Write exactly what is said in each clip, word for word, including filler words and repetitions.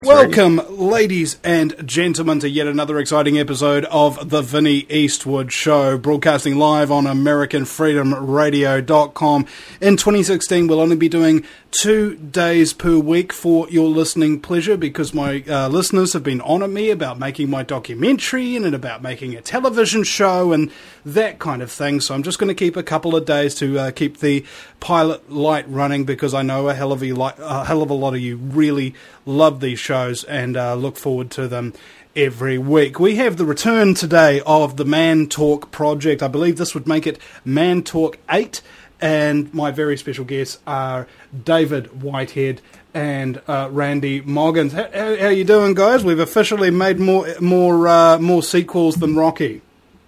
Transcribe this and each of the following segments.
Welcome, ladies and gentlemen, to yet another exciting episode of The Vinnie Eastwood Show, broadcasting live on American Freedom Radio dot com. In twenty sixteen, we'll only be doing two days per week for your listening pleasure because my uh, listeners have been on at me about making my documentary and about making a television show and that kind of thing. So I'm just going to keep a couple of days to uh, keep the pilot light running because I know a hell of a, li- a hell of a lot of you really love these shows and uh, look forward to them every week. We have the return today of the Man Talk project. I believe this would make it Man Talk eight, and my very special guests are David Whitehead and uh, Randy Moggins. How, how, how you doing, guys? We've officially made more more uh, more sequels than Rocky.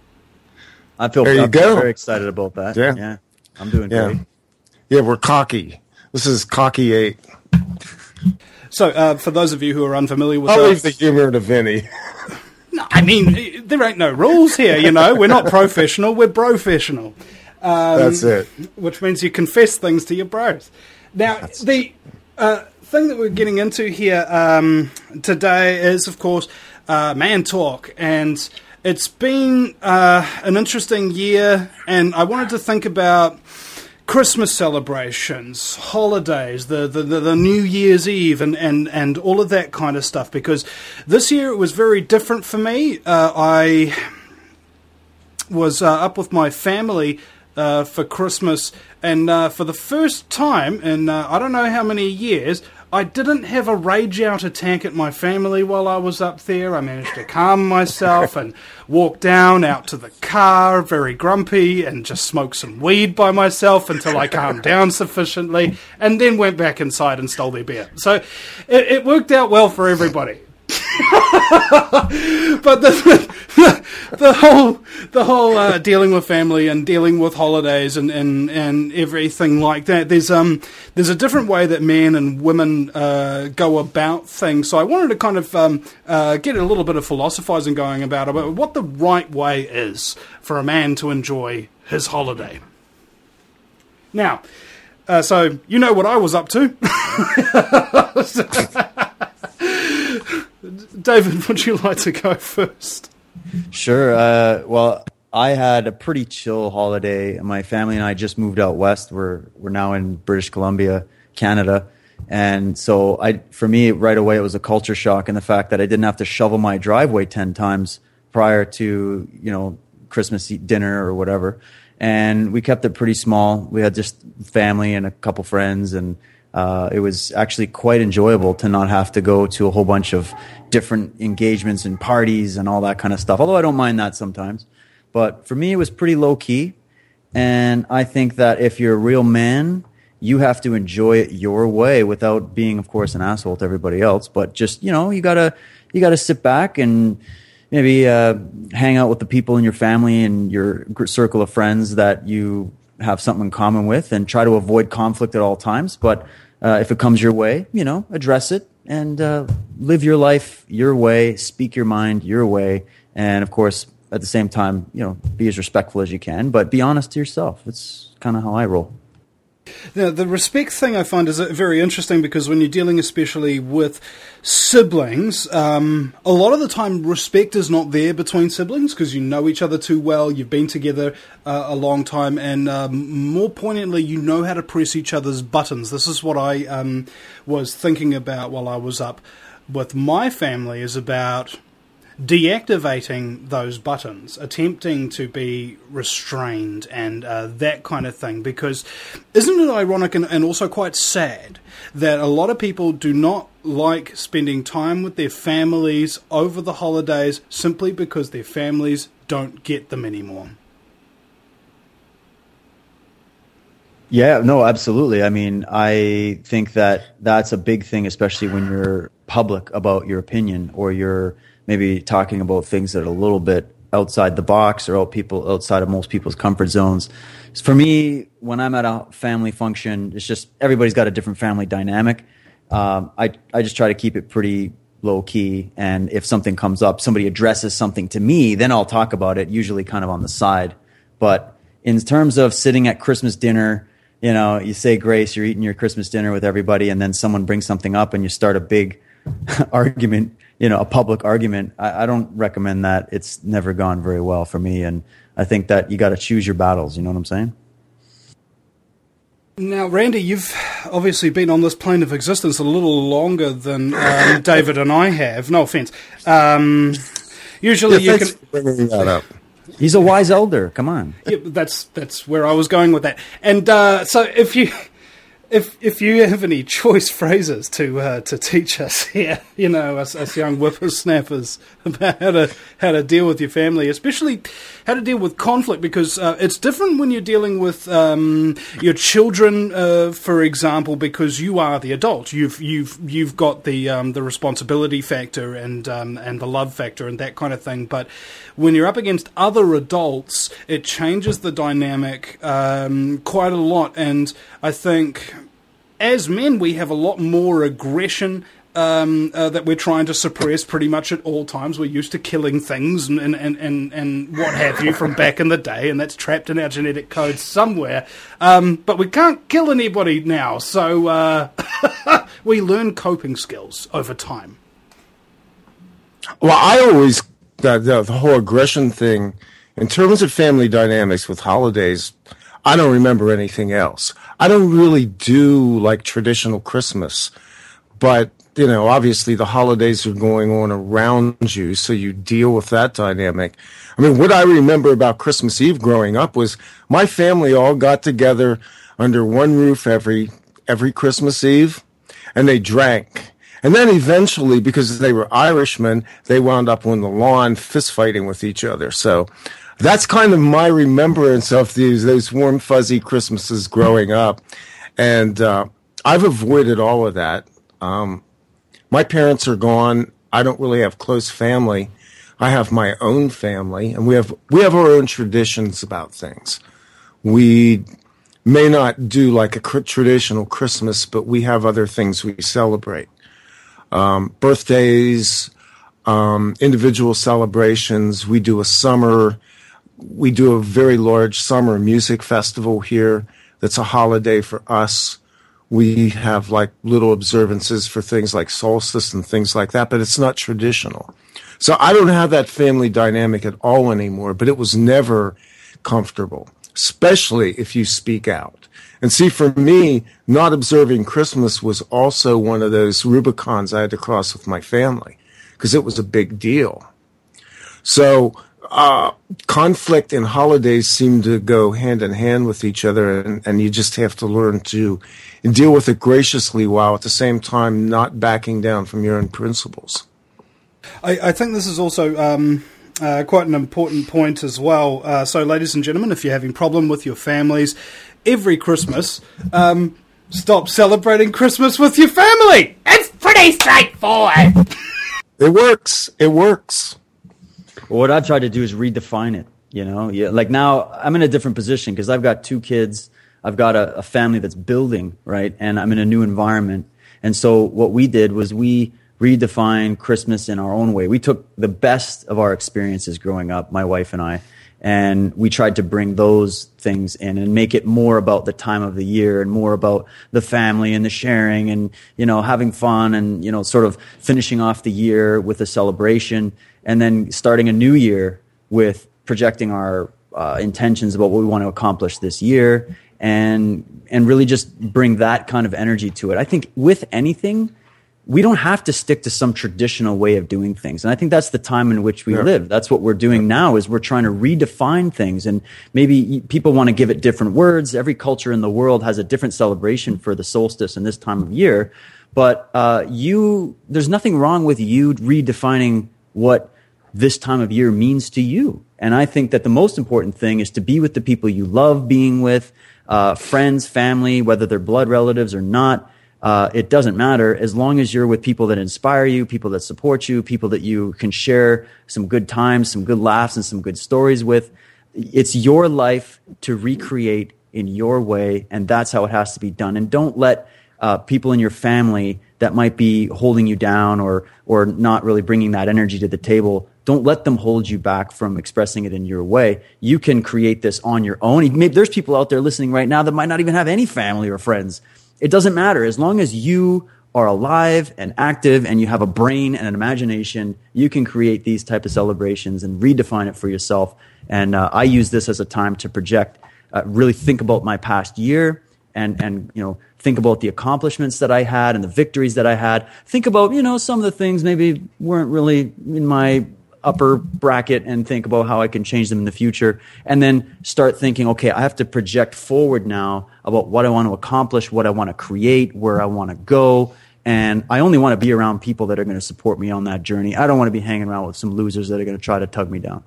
I feel, there you I go. feel very excited about that. Yeah, yeah I'm doing yeah. great. Yeah, we're cocky. This is Cocky eight. So, uh, for those of you who are unfamiliar with I'll the, leave the humor to Vinny. No, I mean, there ain't no rules here, you know. We're not professional, we're brofessional. Um, That's it. Which means you confess things to your bros. Now, That's the uh, thing that we're getting into here um, today is, of course, uh, Man Talk. And it's been uh, an interesting year, and I wanted to think about Christmas celebrations, holidays, the, the, the, the New Year's Eve, and, and, and all of that kind of stuff. Because this year it was very different for me. Uh, I was uh, up with my family uh, for Christmas, and uh, for the first time in uh, I don't know how many years, I didn't have a rage-out attack at my family while I was up there. I managed to calm myself and walk down out to the car, very grumpy, and just smoke some weed by myself until I calmed down sufficiently, and then went back inside and stole their beer. So it, it worked out well for everybody. But the, the, the whole the whole uh, dealing with family and dealing with holidays and, and, and everything like that, there's um there's a different way that men and women uh, go about things. So I wanted to kind of um, uh, get a little bit of philosophizing going about about what the right way is for a man to enjoy his holiday. Now, uh, so you know what I was up to. David, would you like to go first? Sure. Uh, well, I had a pretty chill holiday. My family and I just moved out west. We're we're now in British Columbia, Canada, and so I, for me, right away, it was a culture shock, and the fact that I didn't have to shovel my driveway ten times prior to you know Christmas dinner or whatever. And we kept it pretty small. We had just family and a couple friends, and Uh, it was actually quite enjoyable to not have to go to a whole bunch of different engagements and parties and all that kind of stuff. Although I don't mind that sometimes. But for me, it was pretty low key. And I think that if you're a real man, you have to enjoy it your way without being, of course, an asshole to everybody else. But just, you know, you gotta, you gotta sit back and maybe, uh, hang out with the people in your family and your circle of friends that you have something in common with, and try to avoid conflict at all times. But uh, if it comes your way, you know, address it and uh, live your life your way, speak your mind your way, and of course, at the same time, you know, be as respectful as you can, but be honest to yourself. It's kind of how I roll. Now, the respect thing I find is very interesting because when you're dealing especially with siblings, um, a lot of the time respect is not there between siblings because you know each other too well, you've been together uh, a long time, and um, more poignantly, you know how to press each other's buttons. This is what I um, was thinking about while I was up with my family, is about deactivating those buttons, attempting to be restrained and uh, that kind of thing, because isn't it ironic and, and also quite sad that a lot of people do not like spending time with their families over the holidays simply because their families don't get them anymore? Yeah, no, absolutely. I mean, I think that that's a big thing, especially when you're public about your opinion, or you're maybe talking about things that are a little bit outside the box or out people outside of most people's comfort zones. For me, when I'm at a family function, it's just everybody's got a different family dynamic. Um, I I just try to keep it pretty low key, and if something comes up, somebody addresses something to me, then I'll talk about it, usually kind of on the side. But in terms of sitting at Christmas dinner, you know, you say grace, you're eating your Christmas dinner with everybody, and then someone brings something up and you start a big argument, you know, a public argument. I, I don't recommend that. It's never gone very well for me. And I think that you got to choose your battles. You know what I'm saying? Now, Randy, you've obviously been on this plane of existence a little longer than um, David and I have. No offense. Um, usually yeah, you can... bringing that up. He's a wise elder. Come on. Yeah, that's that's where I was going with that. And uh, so if you... If if you have any choice phrases to uh, to teach us here, you know, us, us young whippersnappers, about how to how to deal with your family, especially how to deal with conflict, because uh, it's different when you're dealing with um, your children, uh, for example, because you are the adult. You've you've you've got the um, the responsibility factor and um, and the love factor and that kind of thing. But when you're up against other adults, it changes the dynamic um, quite a lot. And I think, as men, we have a lot more aggression um, uh, that we're trying to suppress pretty much at all times. We're used to killing things and, and, and, and, and what have you from back in the day, and that's trapped in our genetic code somewhere. Um, but we can't kill anybody now, so uh, we learn coping skills over time. Well, I always, the, the, the whole aggression thing, in terms of family dynamics with holidays, I don't remember anything else. I don't really do like traditional Christmas, but, you know, obviously the holidays are going on around you, so you deal with that dynamic. I mean, what I remember about Christmas Eve growing up was my family all got together under one roof every every Christmas Eve, and they drank. And then eventually, because they were Irishmen, they wound up on the lawn fist fighting with each other. So that's kind of my remembrance of these those warm, fuzzy Christmases growing up. And uh, I've avoided all of that. Um, my parents are gone. I don't really have close family. I have my own family, and we have we have our own traditions about things. We may not do like a traditional Christmas, but we have other things we celebrate. Um, birthdays, um, individual celebrations. We do a summer, we do a very large summer music festival here that's a holiday for us. We have like little observances for things like solstice and things like that, but it's not traditional. So I don't have that family dynamic at all anymore, but it was never comfortable, especially if you speak out. And see, for me, not observing Christmas was also one of those Rubicons I had to cross with my family because it was a big deal. So uh, conflict and holidays seem to go hand in hand with each other, and, and you just have to learn to deal with it graciously while at the same time not backing down from your own principles. I, I think this is also um, uh, quite an important point as well. Uh, so, ladies and gentlemen, if you're having a problem with your families, every Christmas, um, stop celebrating Christmas with your family. It's pretty straightforward. It works. It works. Well, what I try to do is redefine it. You know, yeah, like now I'm in a different position because I've got two kids. I've got a, a family that's building, right? And I'm in a new environment. And so what we did was we redefined Christmas in our own way. We took the best of our experiences growing up, my wife and I, and we tried to bring those things in and make it more about the time of the year and more about the family and the sharing and, you know, having fun and, you know, sort of finishing off the year with a celebration and then starting a new year with projecting our uh, intentions about what we want to accomplish this year and and really just bring that kind of energy to it. I think with anything, we don't have to stick to some traditional way of doing things. And I think that's the time in which we yeah. live. That's what we're doing now is we're trying to redefine things. And maybe people want to give it different words. Every culture in the world has a different celebration for the solstice and this time of year. But uh, you, there's nothing wrong with you redefining what this time of year means to you. And I think that the most important thing is to be with the people you love being with, uh, friends, family, whether they're blood relatives or not. Uh, it doesn't matter as long as you're with people that inspire you, people that support you, people that you can share some good times, some good laughs, and some good stories with. It's your life to recreate in your way, and that's how it has to be done. And don't let uh, people in your family that might be holding you down or or not really bringing that energy to the table, don't let them hold you back from expressing it in your way. You can create this on your own. Maybe there's people out there listening right now that might not even have any family or friends. It doesn't matter. As long as you are alive and active and you have a brain and an imagination, you can create these type of celebrations and redefine it for yourself. And uh, I use this as a time to project, uh, really think about my past year and, and, you know, think about the accomplishments that I had and the victories that I had. Think about, you know, some of the things maybe weren't really in my upper bracket and think about how I can change them in the future. And then start thinking, okay, I have to project forward now about what I want to accomplish, what I want to create, where I want to go. And I only want to be around people that are going to support me on that journey. I don't want to be hanging around with some losers that are going to try to tug me down.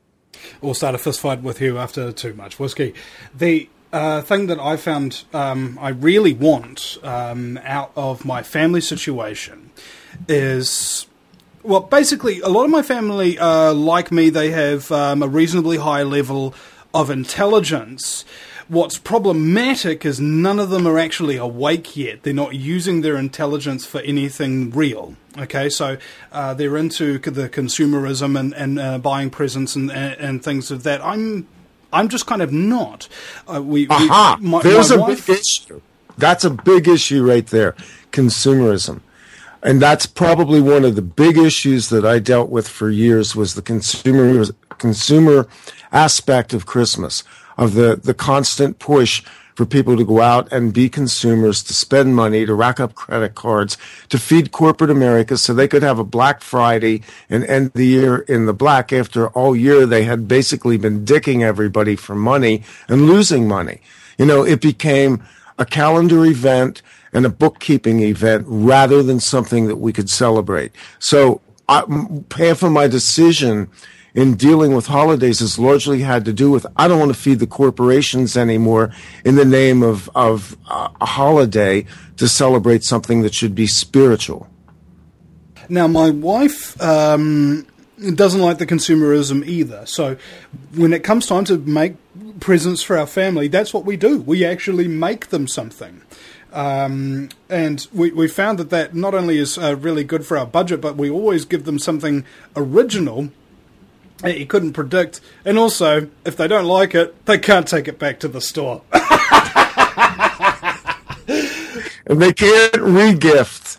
Or start a fist fight with you after too much whiskey. The uh, thing that I found um, I really want um, out of my family situation is... Well, basically, a lot of my family, uh, like me, they have um, a reasonably high level of intelligence. What's problematic is none of them are actually awake yet. They're not using their intelligence for anything real. Okay, so uh, they're into the consumerism and, and uh, buying presents and, and, and things of that. I'm I'm just kind of not. Uh, we, Aha! We, my, There's my a wife, big issue. That's a big issue right there. Consumerism. And that's probably one of the big issues that I dealt with for years was the consumer consumer aspect of Christmas, of the, the constant push for people to go out and be consumers, to spend money, to rack up credit cards, to feed corporate America so they could have a Black Friday and end the year in the black after all year they had basically been dicking everybody for money and losing money. You know, it became a calendar event and a bookkeeping event rather than something that we could celebrate. So I, half of my decision in dealing with holidays has largely had to do with I don't want to feed the corporations anymore in the name of, of uh, a holiday to celebrate something that should be spiritual. Now, my wife um, doesn't like the consumerism either. So when it comes time to make presents for our family, that's what we do. We actually make them something. Um, and we, we found that that not only is uh, really good for our budget, but we always give them something original that you couldn't predict. And also, if they don't like it, they can't take it back to the store. And they can't re-gift.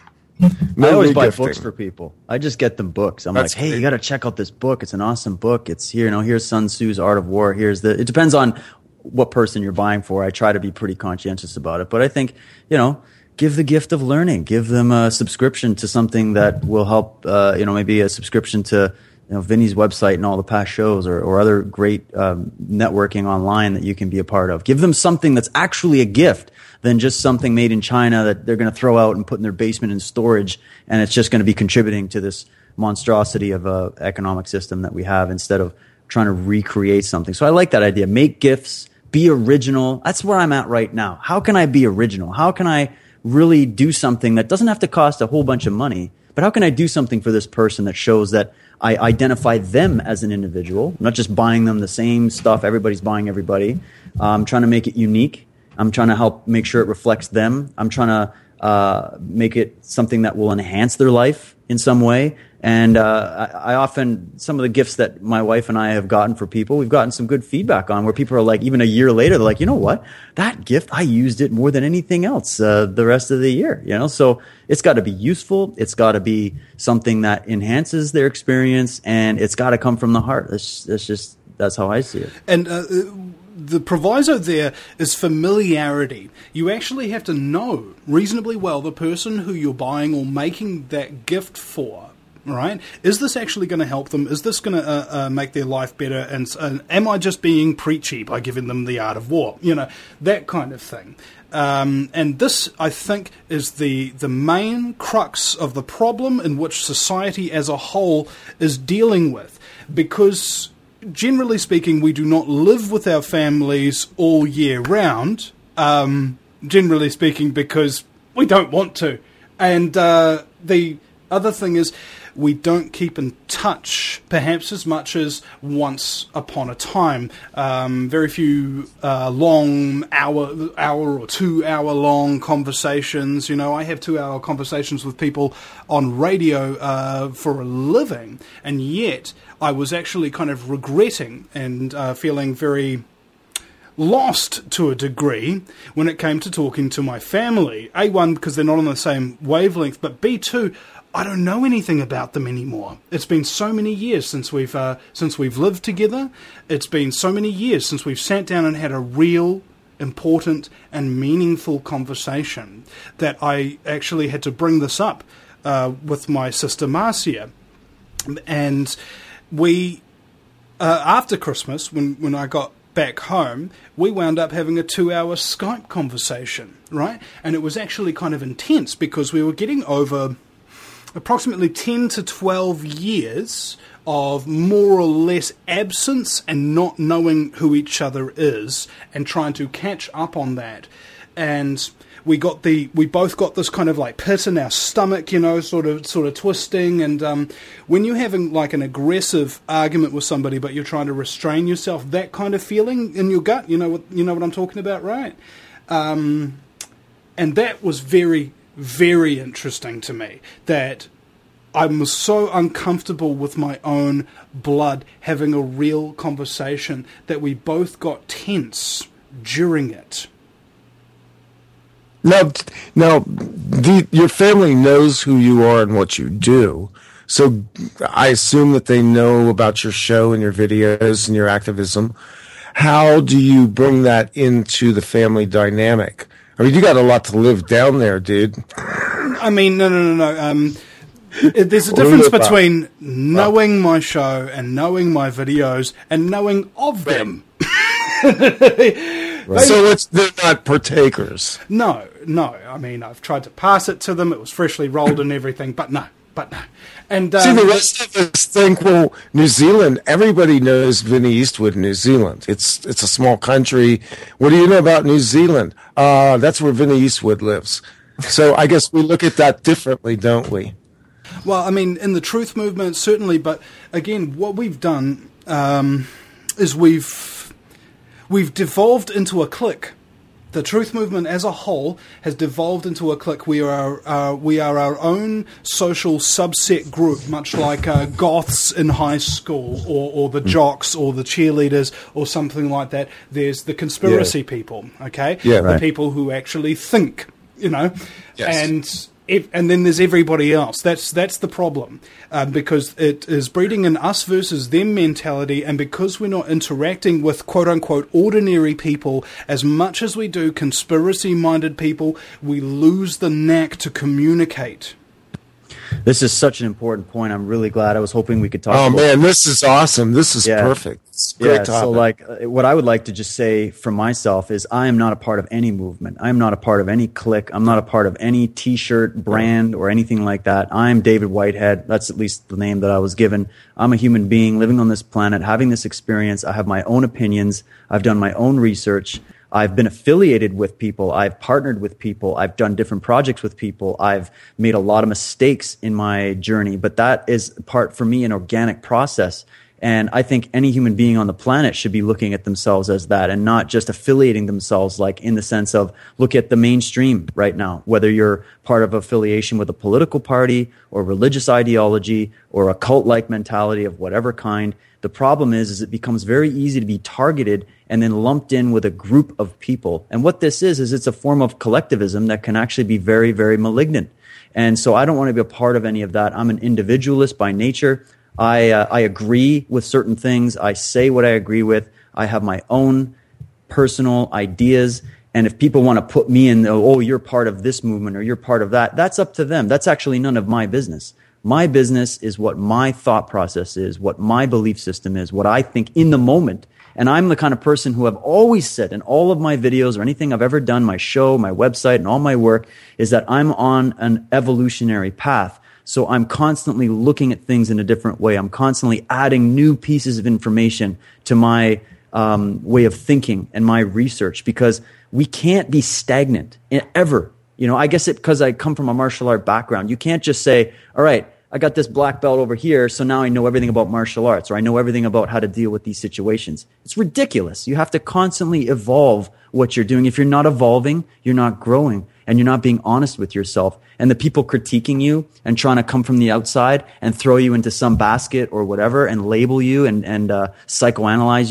No I always re-gifting. buy books for people. I just get them books. I'm That's like, hey, great. you got to check out this book. It's an awesome book. It's here, you know, here's Sun Tzu's Art of War. Here's the, it depends on what person you're buying for. I try to be pretty conscientious about it, but I think, you know, give the gift of learning, give them a subscription to something that will help, uh, you know, maybe a subscription to, you know, Vinny's website and all the past shows or, or other great um, networking online that you can be a part of. Give them something that's actually a gift than just something made in China that they're going to throw out and put in their basement in storage, and it's just going to be contributing to this monstrosity of a economic system that we have instead of trying to recreate something. So I like that idea. Make gifts. Be original. That's where I'm at right now. How can I be original? How can I really do something that doesn't have to cost a whole bunch of money, but how can I do something for this person that shows that I identify them as an individual, not just buying them the same stuff everybody's buying everybody. I'm trying to make it unique. I'm trying to help make sure it reflects them. I'm trying to uh, make it something that will enhance their life in some way. And uh, I, I often, some of the gifts that my wife and I have gotten for people, we've gotten some good feedback on where people are like, even a year later, they're like, you know what? That gift, I used it more than anything else uh, the rest of the year. You know, so it's got to be useful. It's got to be something that enhances their experience, and it's got to come from the heart. That's, that's just, that's how I see it. And uh, the proviso there is familiarity. You actually have to know reasonably well the person who you're buying or making that gift for. Right? Is this actually going to help them? Is this going to uh, uh, make their life better? And uh, am I just being preachy by giving them the art of war? You know, that kind of thing. Um, and this, I think, is the the main crux of the problem in which society as a whole is dealing with. Because, generally speaking, we do not live with our families all year round. Um, generally speaking, because we don't want to. And uh, the other thing is, we don't keep in touch perhaps as much as once upon a time. Um, very few uh, long hour, hour or two hour long conversations. You know, I have two hour conversations with people on radio uh, for a living, and yet I was actually kind of regretting and uh, feeling very lost to a degree when it came to talking to my family. A, one, because they're not on the same wavelength, but B, two, I don't know anything about them anymore. It's been so many years since we've uh, since we've lived together. It's been so many years since we've sat down and had a real, important and meaningful conversation that I actually had to bring this up uh, with my sister Marcia. And we, uh, after Christmas, when, when I got back home, we wound up having a two-hour Skype conversation, right? And it was actually kind of intense because we were getting over approximately ten to twelve years of more or less absence and not knowing who each other is and trying to catch up on that. And we got the we both got this kind of like pit in our stomach, you know, sort of sort of twisting. And um, when you're having like an aggressive argument with somebody, but you're trying to restrain yourself, that kind of feeling in your gut, you know what you know what I'm talking about, right? Um, and that was very, very interesting to me, that I was so uncomfortable with my own blood having a real conversation that we both got tense during it. Now, now the, your family knows who you are and what you do, so I assume that they know about your show and your videos and your activism. How do you bring that into the family dynamic? I mean, you got a lot to live down there, dude. I mean, no, no, no, no. Um, there's a difference between knowing my show and knowing my videos and knowing of them. Right. So it's, they're not partakers. No, no. I mean, I've tried to pass it to them. It was freshly rolled and everything, but no, but no. And um, see, the rest of us think, well, New Zealand. Everybody knows Vinnie Eastwood in New Zealand. It's it's a small country. What do you know about New Zealand? Uh, that's where Vinnie Eastwood lives. So I guess we look at that differently, don't we? Well, I mean, in the truth movement, certainly. But again, what we've done um, is we've we've devolved into a clique. The truth movement as a whole has devolved into a clique. We are uh, we are our own social subset group, much like uh, goths in high school, or, or the jocks, or the cheerleaders, or something like that. There's the conspiracy yeah. people, okay? Yeah, right. The people who actually think, you know, yes. and. And then there's everybody else. That's that's the problem, um, because it is breeding an us versus them mentality, and because we're not interacting with quote-unquote ordinary people as much as we do conspiracy-minded people, we lose the knack to communicate. This is such an important point. I'm really glad. I was hoping we could talk Oh, about man, this is awesome. This is yeah. perfect. It's a great yeah, topic. so like uh, what I would like to just say for myself is I am not a part of any movement. I am not a part of any clique. I'm not a part of any T-shirt brand or anything like that. I'm David Whitehead. That's at least the name that I was given. I'm a human being living on this planet, having this experience. I have my own opinions. I've done my own research. I've been affiliated with people. I've partnered with people. I've done different projects with people. I've made a lot of mistakes in my journey, but that is part, for me, an organic process. And I think any human being on the planet should be looking at themselves as that and not just affiliating themselves, like in the sense of look at the mainstream right now, whether you're part of affiliation with a political party or religious ideology or a cult-like mentality of whatever kind. The problem is, is it becomes very easy to be targeted and then lumped in with a group of people. And what this is, is it's a form of collectivism that can actually be very, very malignant. And so I don't want to be a part of any of that. I'm an individualist by nature. I uh, I agree with certain things. I say what I agree with. I have my own personal ideas. And if people want to put me in, oh, you're part of this movement or you're part of that, that's up to them. That's actually none of my business. My business is what my thought process is, what my belief system is, what I think in the moment. And I'm the kind of person who have always said in all of my videos or anything I've ever done, my show, my website, and all my work, is that I'm on an evolutionary path. So I'm constantly looking at things in a different way. I'm constantly adding new pieces of information to my um, way of thinking and my research, because we can't be stagnant ever. You know, I guess it because I come from a martial art background. You can't just say, all right, I got this black belt over here, so now I know everything about martial arts, or I know everything about how to deal with these situations. It's ridiculous. You have to constantly evolve what you're doing. If you're not evolving, you're not growing, and you're not being honest with yourself. And the people critiquing you and trying to come from the outside and throw you into some basket or whatever and label you and, and uh, psychoanalyze you,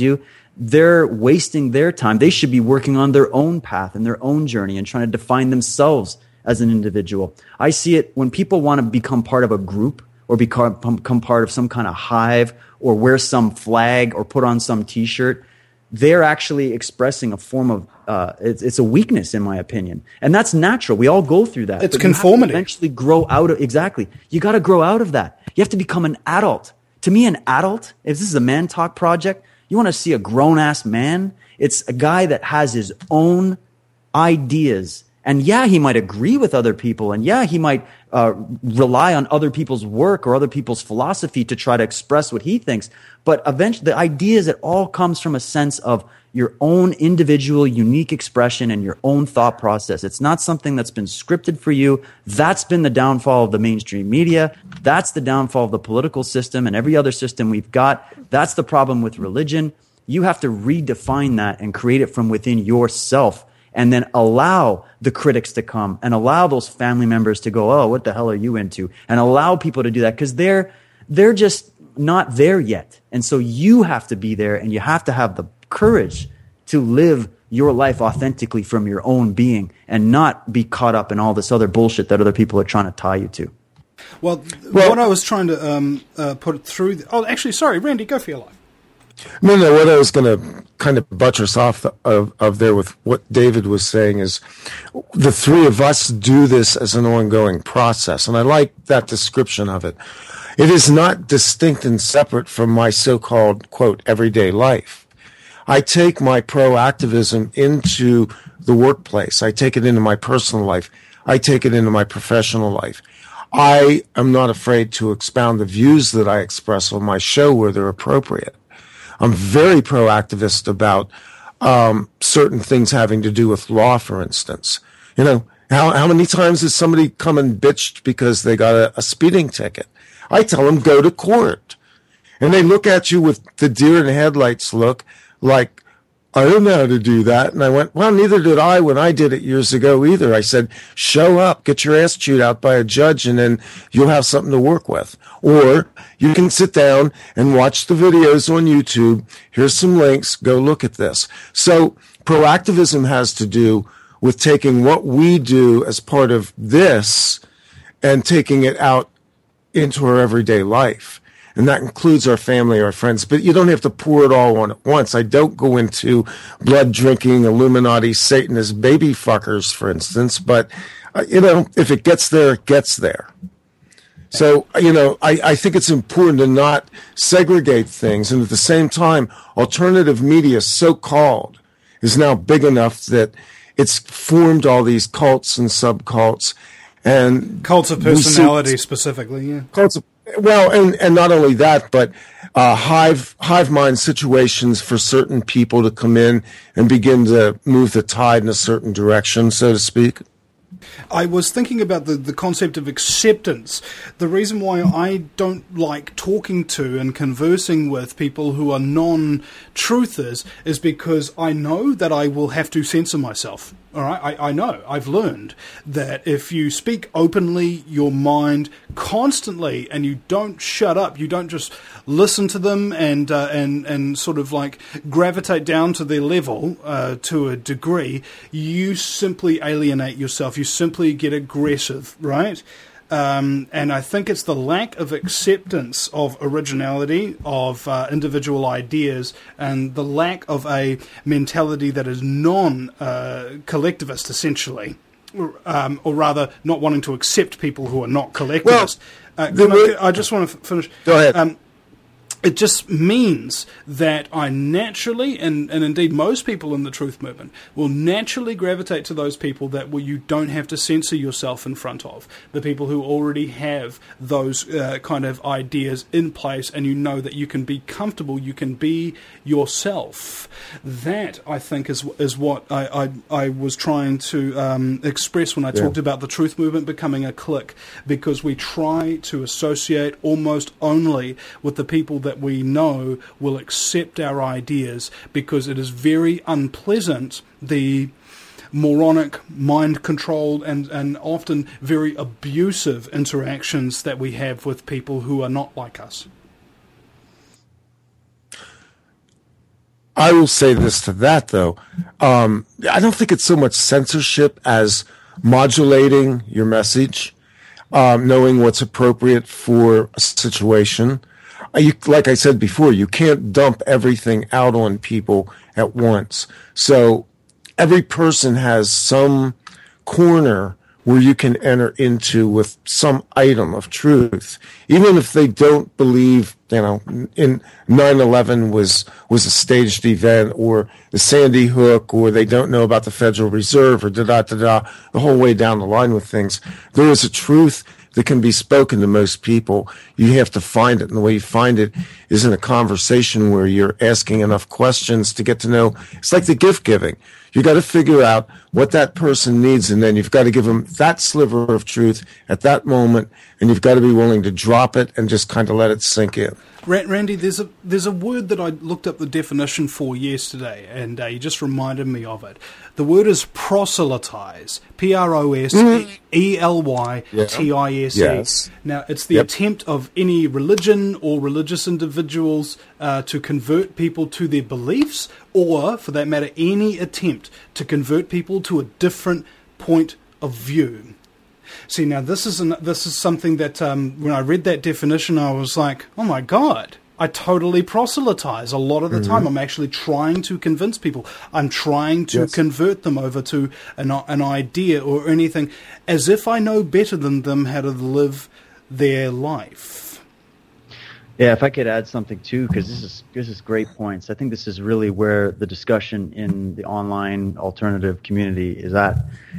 they're wasting their time. They should be working on their own path and their own journey and trying to define themselves as an individual. I see it when people want to become part of a group or become, become part of some kind of hive or wear some flag or put on some T-shirt. They're actually expressing a form of, uh, it's, it's a weakness in my opinion. And that's natural. We all go through that. It's but conformity. You have to eventually grow out of, exactly. You got to grow out of that. You have to become an adult. To me, an adult, if this is a Man Talk project, you want to see a grown-ass man, it's a guy that has his own ideas. And yeah, he might agree with other people. And yeah, he might uh, rely on other people's work or other people's philosophy to try to express what he thinks. But eventually, the idea is it all comes from a sense of your own individual, unique expression and your own thought process. It's not something that's been scripted for you. That's been the downfall of the mainstream media. That's the downfall of the political system and every other system we've got. That's the problem with religion. You have to redefine that and create it from within yourself. And then allow the critics to come and allow those family members to go, oh, what the hell are you into? And allow people to do that because they're, they're just not there yet. And so you have to be there and you have to have the courage to live your life authentically from your own being and not be caught up in all this other bullshit that other people are trying to tie you to. Well, well what I was trying to um, uh, put through... The, oh, actually, sorry, Randy, go for your life. No, no, what I was going to kind of buttress off the, of, of there with what David was saying is the three of us do this as an ongoing process. And I like that description of it. It is not distinct and separate from my so-called, quote, everyday life. I take my proactivism into the workplace. I take it into my personal life. I take it into my professional life. I am not afraid to expound the views that I express on my show where they're appropriate. I'm very proactivist about um, certain things having to do with law, for instance. You know, how, how many times has somebody come and bitched because they got a, a speeding ticket? I tell them, go to court. And they look at you with the deer in the headlights look like, I don't know how to do that. And I went, well, neither did I when I did it years ago either. I said, show up, get your ass chewed out by a judge, and then you'll have something to work with. Or you can sit down and watch the videos on YouTube. Here's some links. Go look at this. So proactivism has to do with taking what we do as part of this and taking it out into our everyday life. And that includes our family, our friends. But you don't have to pour it all on at once. I don't go into blood-drinking, Illuminati, Satanist baby fuckers, for instance. But, uh, you know, if it gets there, it gets there. So, you know, I, I think it's important to not segregate things. And at the same time, alternative media, so-called, is now big enough that it's formed all these cults and subcults. And cults of personality, specifically, yeah. Cults of Well, and, and not only that, but uh, hive hive mind situations for certain people to come in and begin to move the tide in a certain direction, so to speak. I was thinking about the, the concept of acceptance. The reason why I don't like talking to and conversing with people who are non-truthers is because I know that I will have to censor myself. All right, I, I know, I've learned that if you speak openly, your mind constantly, and you don't shut up, you don't just listen to them and uh, and and sort of like gravitate down to their level uh, to a degree, you simply alienate yourself. You simply get aggressive, right? Um, and I think it's the lack of acceptance of originality, of uh, individual ideas, and the lack of a mentality that is non-collectivist, uh, essentially, or, um, or rather not wanting to accept people who are not collectivist. Well, uh, the, I, I just want to f- finish. Go ahead. Um, It just means that I naturally, and, and indeed most people in the truth movement, will naturally gravitate to those people that well, you don't have to censor yourself in front of. The people who already have those uh, kind of ideas in place, and you know that you can be comfortable, you can be yourself. That, I think, is is what I, I, I was trying to um, express when I yeah. talked about the truth movement becoming a clique, because we try to associate almost only with the people that that we know will accept our ideas, because it is very unpleasant, the moronic, mind-controlled, and, and often very abusive interactions that we have with people who are not like us. I will say this to that, though. Um, I don't think it's so much censorship as modulating your message, um, knowing what's appropriate for a situation. Uh, you, like I said before, you can't dump everything out on people at once. So every person has some corner where you can enter into with some item of truth, even if they don't believe, you know, in nine eleven was was a staged event, or the Sandy Hook, or they don't know about the Federal Reserve, or da da da da, the whole way down the line with things. There is a truth that can be spoken to most people. You have to find it, and the way you find it is in a conversation where you're asking enough questions to get to know. It's like the gift giving. You got to figure out what that person needs, and then you've got to give them that sliver of truth at that moment, and you've got to be willing to drop it and just kind of let it sink in. Randy, there's a there's a word that I looked up the definition for yesterday, and uh, you just reminded me of it. The word is proselytize, P R O S E L Y T I S E. Yes. Now, it's the Yep. attempt of any religion or religious individuals uh, to convert people to their beliefs, or, for that matter, any attempt to convert people to a different point of view. See, now this is an, this is something that um, when I read that definition, I was like, oh my God, I totally proselytize. A lot of the mm-hmm. time, I'm actually trying to convince people. I'm trying to yes. convert them over to an, an idea or anything, as if I know better than them how to live their life. Yeah, if I could add something too, because this is this is great points. I think this is really where the discussion in the online alternative community is at.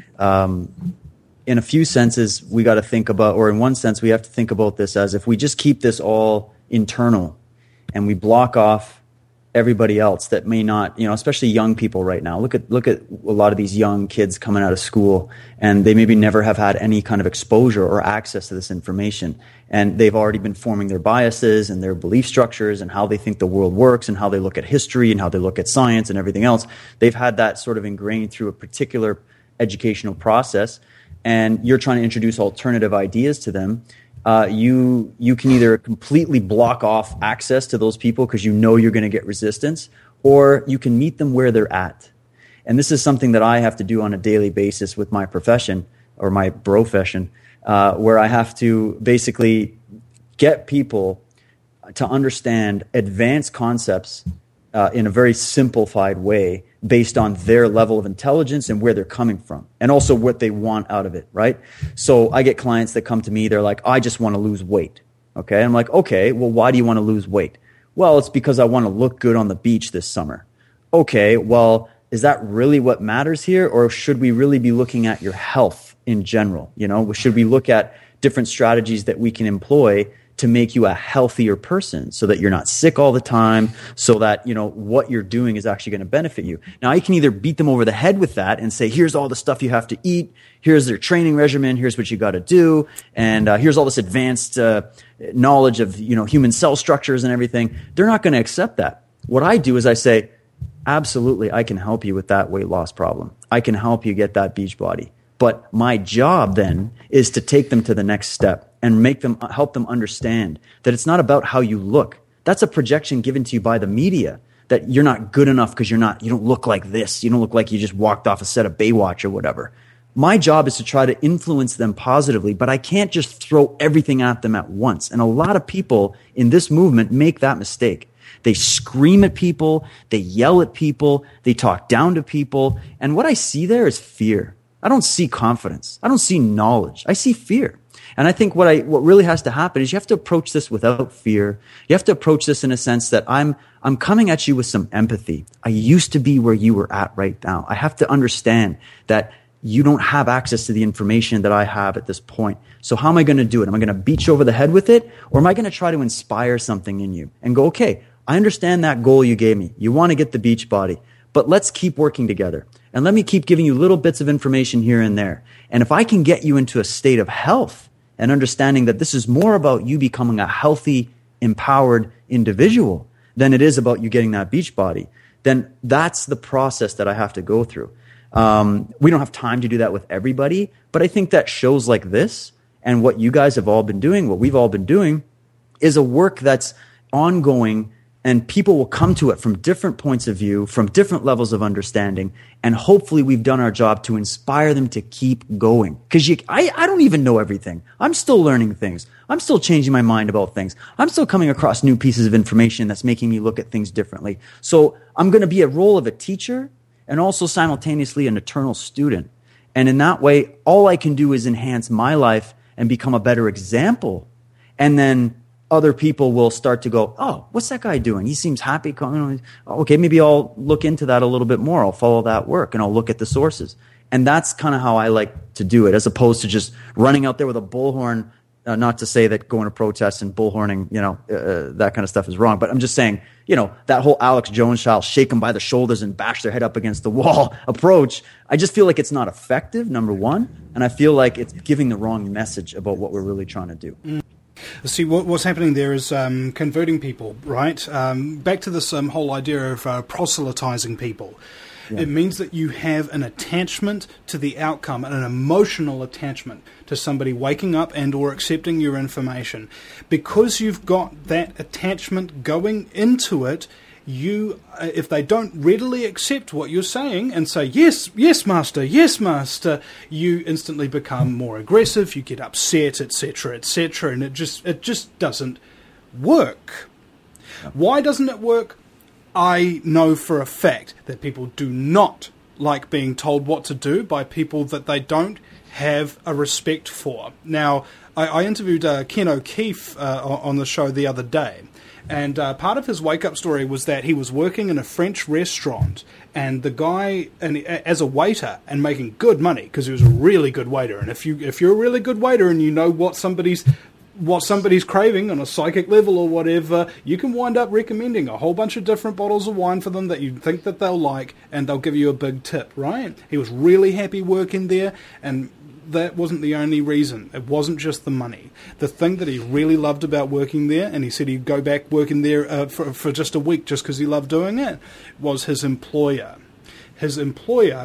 Um, in a few senses, we got to think about, or in one sense, we have to think about this as if we just keep this all internal and we block off everybody else that may not, you know, especially young people right now. Look at look at a lot of these young kids coming out of school, and they maybe never have had any kind of exposure or access to this information. And they've already been forming their biases and their belief structures and how they think the world works and how they look at history and how they look at science and everything else. They've had that sort of ingrained through a particular educational process. And you're trying to introduce alternative ideas to them, uh, you you can either completely block off access to those people because you know you're going to get resistance, or you can meet them where they're at. And this is something that I have to do on a daily basis with my profession, or my brofession, uh, where I have to basically get people to understand advanced concepts uh, in a very simplified way, based on their level of intelligence and where they're coming from, and also what they want out of it, right? So I get clients that come to me, they're like, I just want to lose weight, okay? And I'm like, okay, well, why do you want to lose weight? Well, it's because I want to look good on the beach this summer. Okay, well, is that really what matters here, or should we really be looking at your health in general? You know, should we look at different strategies that we can employ to make you a healthier person, so that you're not sick all the time, so that, you know, what you're doing is actually going to benefit you. Now, I can either beat them over the head with that and say, here's all the stuff you have to eat, here's their training regimen, here's what you got to do, and uh, here's all this advanced uh, knowledge of, you know, human cell structures and everything. They're not going to accept that. What I do is I say, absolutely, I can help you with that weight loss problem. I can help you get that beach body. But my job then is to take them to the next step and make them, help them understand that it's not about how you look. That's a projection given to you by the media, that you're not good enough because you're not, you don't look like this. You don't look like you just walked off a set of Baywatch or whatever. My job is to try to influence them positively, but I can't just throw everything at them at once. And a lot of people in this movement make that mistake. They scream at people, they yell at people, they talk down to people. And what I see there is fear. I don't see confidence. I don't see knowledge. I see fear. And I think what I what really has to happen is you have to approach this without fear. You have to approach this in a sense that I'm I'm coming at you with some empathy. I used to be where you were at right now. I have to understand that you don't have access to the information that I have at this point. So how am I going to do it? Am I going to beat you over the head with it? Or am I going to try to inspire something in you and go, okay, I understand that goal you gave me. You want to get the beach body, but let's keep working together. And let me keep giving you little bits of information here and there. And if I can get you into a state of health and understanding that this is more about you becoming a healthy, empowered individual than it is about you getting that beach body, then that's the process that I have to go through. Um, we don't have time to do that with everybody, but I think that shows like this and what you guys have all been doing, what we've all been doing, is a work that's ongoing And people will come to it from different points of view, from different levels of understanding. And hopefully we've done our job to inspire them to keep going. Because I, I don't even know everything. I'm still learning things. I'm still changing my mind about things. I'm still coming across new pieces of information that's making me look at things differently. So I'm going to be a role of a teacher and also simultaneously an eternal student. And in that way, all I can do is enhance my life and become a better example. And then other people will start to go, oh, what's that guy doing? He seems happy. Okay, maybe I'll look into that a little bit more. I'll follow that work and I'll look at the sources. And that's kind of how I like to do it, as opposed to just running out there with a bullhorn. Uh, not to say that going to protests and bullhorning, you know, uh, that kind of stuff is wrong. But I'm just saying, you know, that whole Alex Jones style, shake them by the shoulders and bash their head up against the wall approach, I just feel like it's not effective, number one. And I feel like it's giving the wrong message about what we're really trying to do. Mm. See, what, what's happening there is um, converting people, right? Um, back to this um, whole idea of uh, proselytizing people. Yeah. It means that you have an attachment to the outcome, and an emotional attachment to somebody waking up and or accepting your information. Because you've got that attachment going into it, you, uh, if they don't readily accept what you're saying and say, yes, yes, master, yes, master, you instantly become more aggressive, you get upset, et cetera, et cetera, and it just, it just doesn't work. Yeah. Why doesn't it work? I know for a fact that people do not like being told what to do by people that they don't have a respect for. Now, I, I interviewed uh, Ken O'Keefe uh, on the show the other day, and uh, part of his wake-up story was that he was working in a French restaurant, and the guy, and as a waiter, and making good money, because he was a really good waiter. And if you if you're a really good waiter and you know what somebody's what somebody's craving on a psychic level or whatever, you can wind up recommending a whole bunch of different bottles of wine for them that you think that they'll like, and they'll give you a big tip, right? He was really happy working there, and that wasn't the only reason. It wasn't just the money. The thing that he really loved about working there, and he said he'd go back working there uh, for, for just a week just because he loved doing it, was his employer. His employer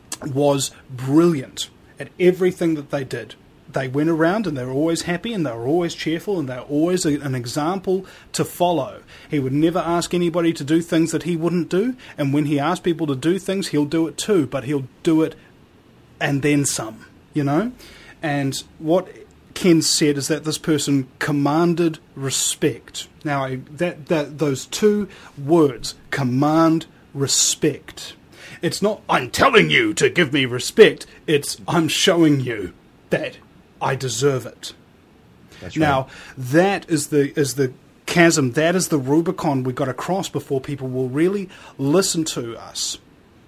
was brilliant at everything that they did. They went around and they were always happy and they were always cheerful and they were always a, an example to follow. He would never ask anybody to do things that he wouldn't do, and when he asked people to do things, he'll do it too, but he'll do it and then some, you know? And what Ken said is that this person commanded respect. Now, I, that, that those two words, command respect. It's not, I'm telling you to give me respect, it's, I'm showing you that I deserve it. That's now, right. That is the is the chasm, that is the Rubicon we've got to cross before people will really listen to us.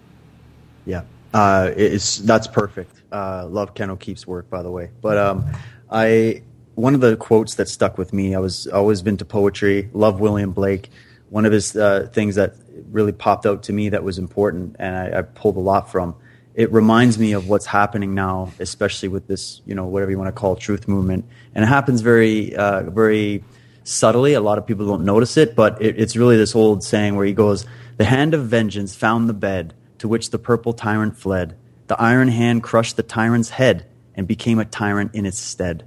Yeah, uh, it's that's perfect. Uh, love Ken O'Keefe's work, by the way. But um, I one of the quotes that stuck with me, I was always been to poetry, love William Blake. One of his uh, things that really popped out to me that was important, and I, I pulled a lot from. It reminds me of what's happening now, especially with this, you know, whatever you want to call it, truth movement. And it happens very, uh, very subtly. A lot of people don't notice it, but it, it's really this old saying where he goes, the hand of vengeance found the bed to which the purple tyrant fled. The iron hand crushed the tyrant's head and became a tyrant in its stead.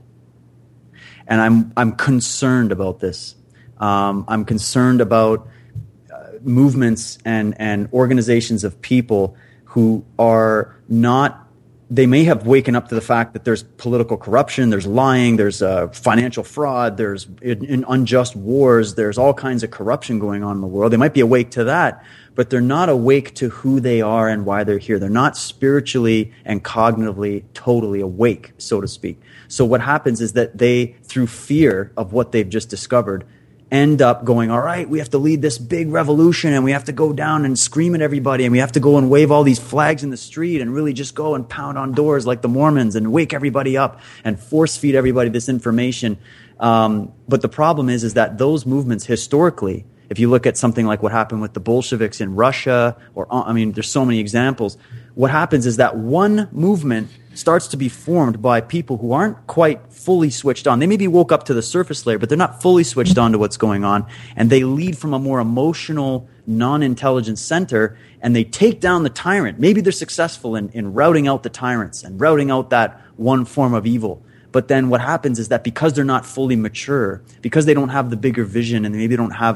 And I'm, I'm concerned about this. Um, I'm concerned about uh, movements and, and organizations of people who are not, they may have waken up to the fact that there's political corruption, there's lying, there's uh, financial fraud, there's in, in unjust wars, there's all kinds of corruption going on in the world. They might be awake to that, but they're not awake to who they are and why they're here. They're not spiritually and cognitively totally awake, so to speak. So what happens is that they, through fear of what they've just discovered, end up going, all right, we have to lead this big revolution and we have to go down and scream at everybody and we have to go and wave all these flags in the street and really just go and pound on doors like the Mormons and wake everybody up and force feed everybody this information. Um, but the problem is, is that those movements historically, if you look at something like what happened with the Bolsheviks in Russia, or, I mean, there's so many examples, what happens is that one movement starts to be formed by people who aren't quite fully switched on. They maybe woke up to the surface layer, but they're not fully switched on to what's going on. And they lead from a more emotional, non-intelligent center, and they take down the tyrant. Maybe they're successful in, in routing out the tyrants and routing out that one form of evil. But then what happens is that because they're not fully mature, because they don't have the bigger vision and maybe they don't have that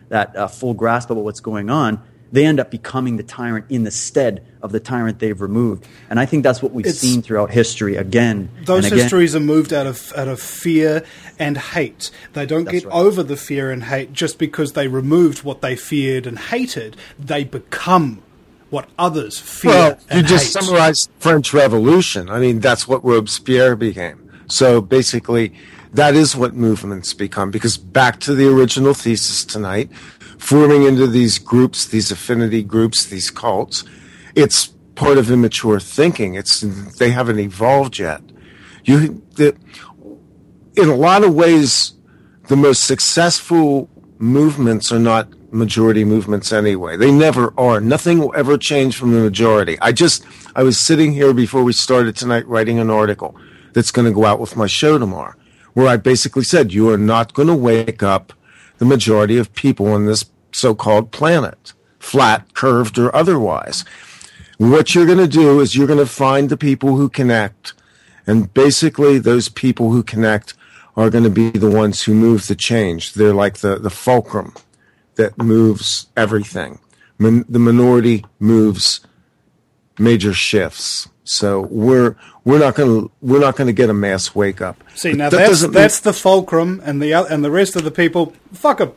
that uh, full grasp of what's going on, they end up becoming the tyrant in the stead of the tyrant they've removed. And I think that's what we've it's, seen throughout history again. Those and again. histories are moved out of out of fear and hate. They don't that's get right. over the fear and hate just because they removed what they feared and hated. They become what others fear well, and you just hate. Summarized French Revolution. I mean, that's what Robespierre became. So basically, that is what movements become. Because back to the original thesis tonight, forming into these groups, these affinity groups, these cults, it's part of immature thinking. It's they haven't evolved yet. You, the, in a lot of ways, the most successful movements are not majority movements anyway. They never are. Nothing will ever change from the majority. I just, I was sitting here before we started tonight writing an article that's going to go out with my show tomorrow, where I basically said, you are not going to wake up the majority of people on this so-called planet, flat, curved, or otherwise. What you're going to do is you're going to find the people who connect, and basically those people who connect are going to be the ones who move the change. They're like the, the fulcrum that moves everything. Min- the minority moves major shifts. So we're we're not going to we're not going to get a mass wake up. See, now that that's that's mean- the fulcrum, and the and the rest of the people, fuck them.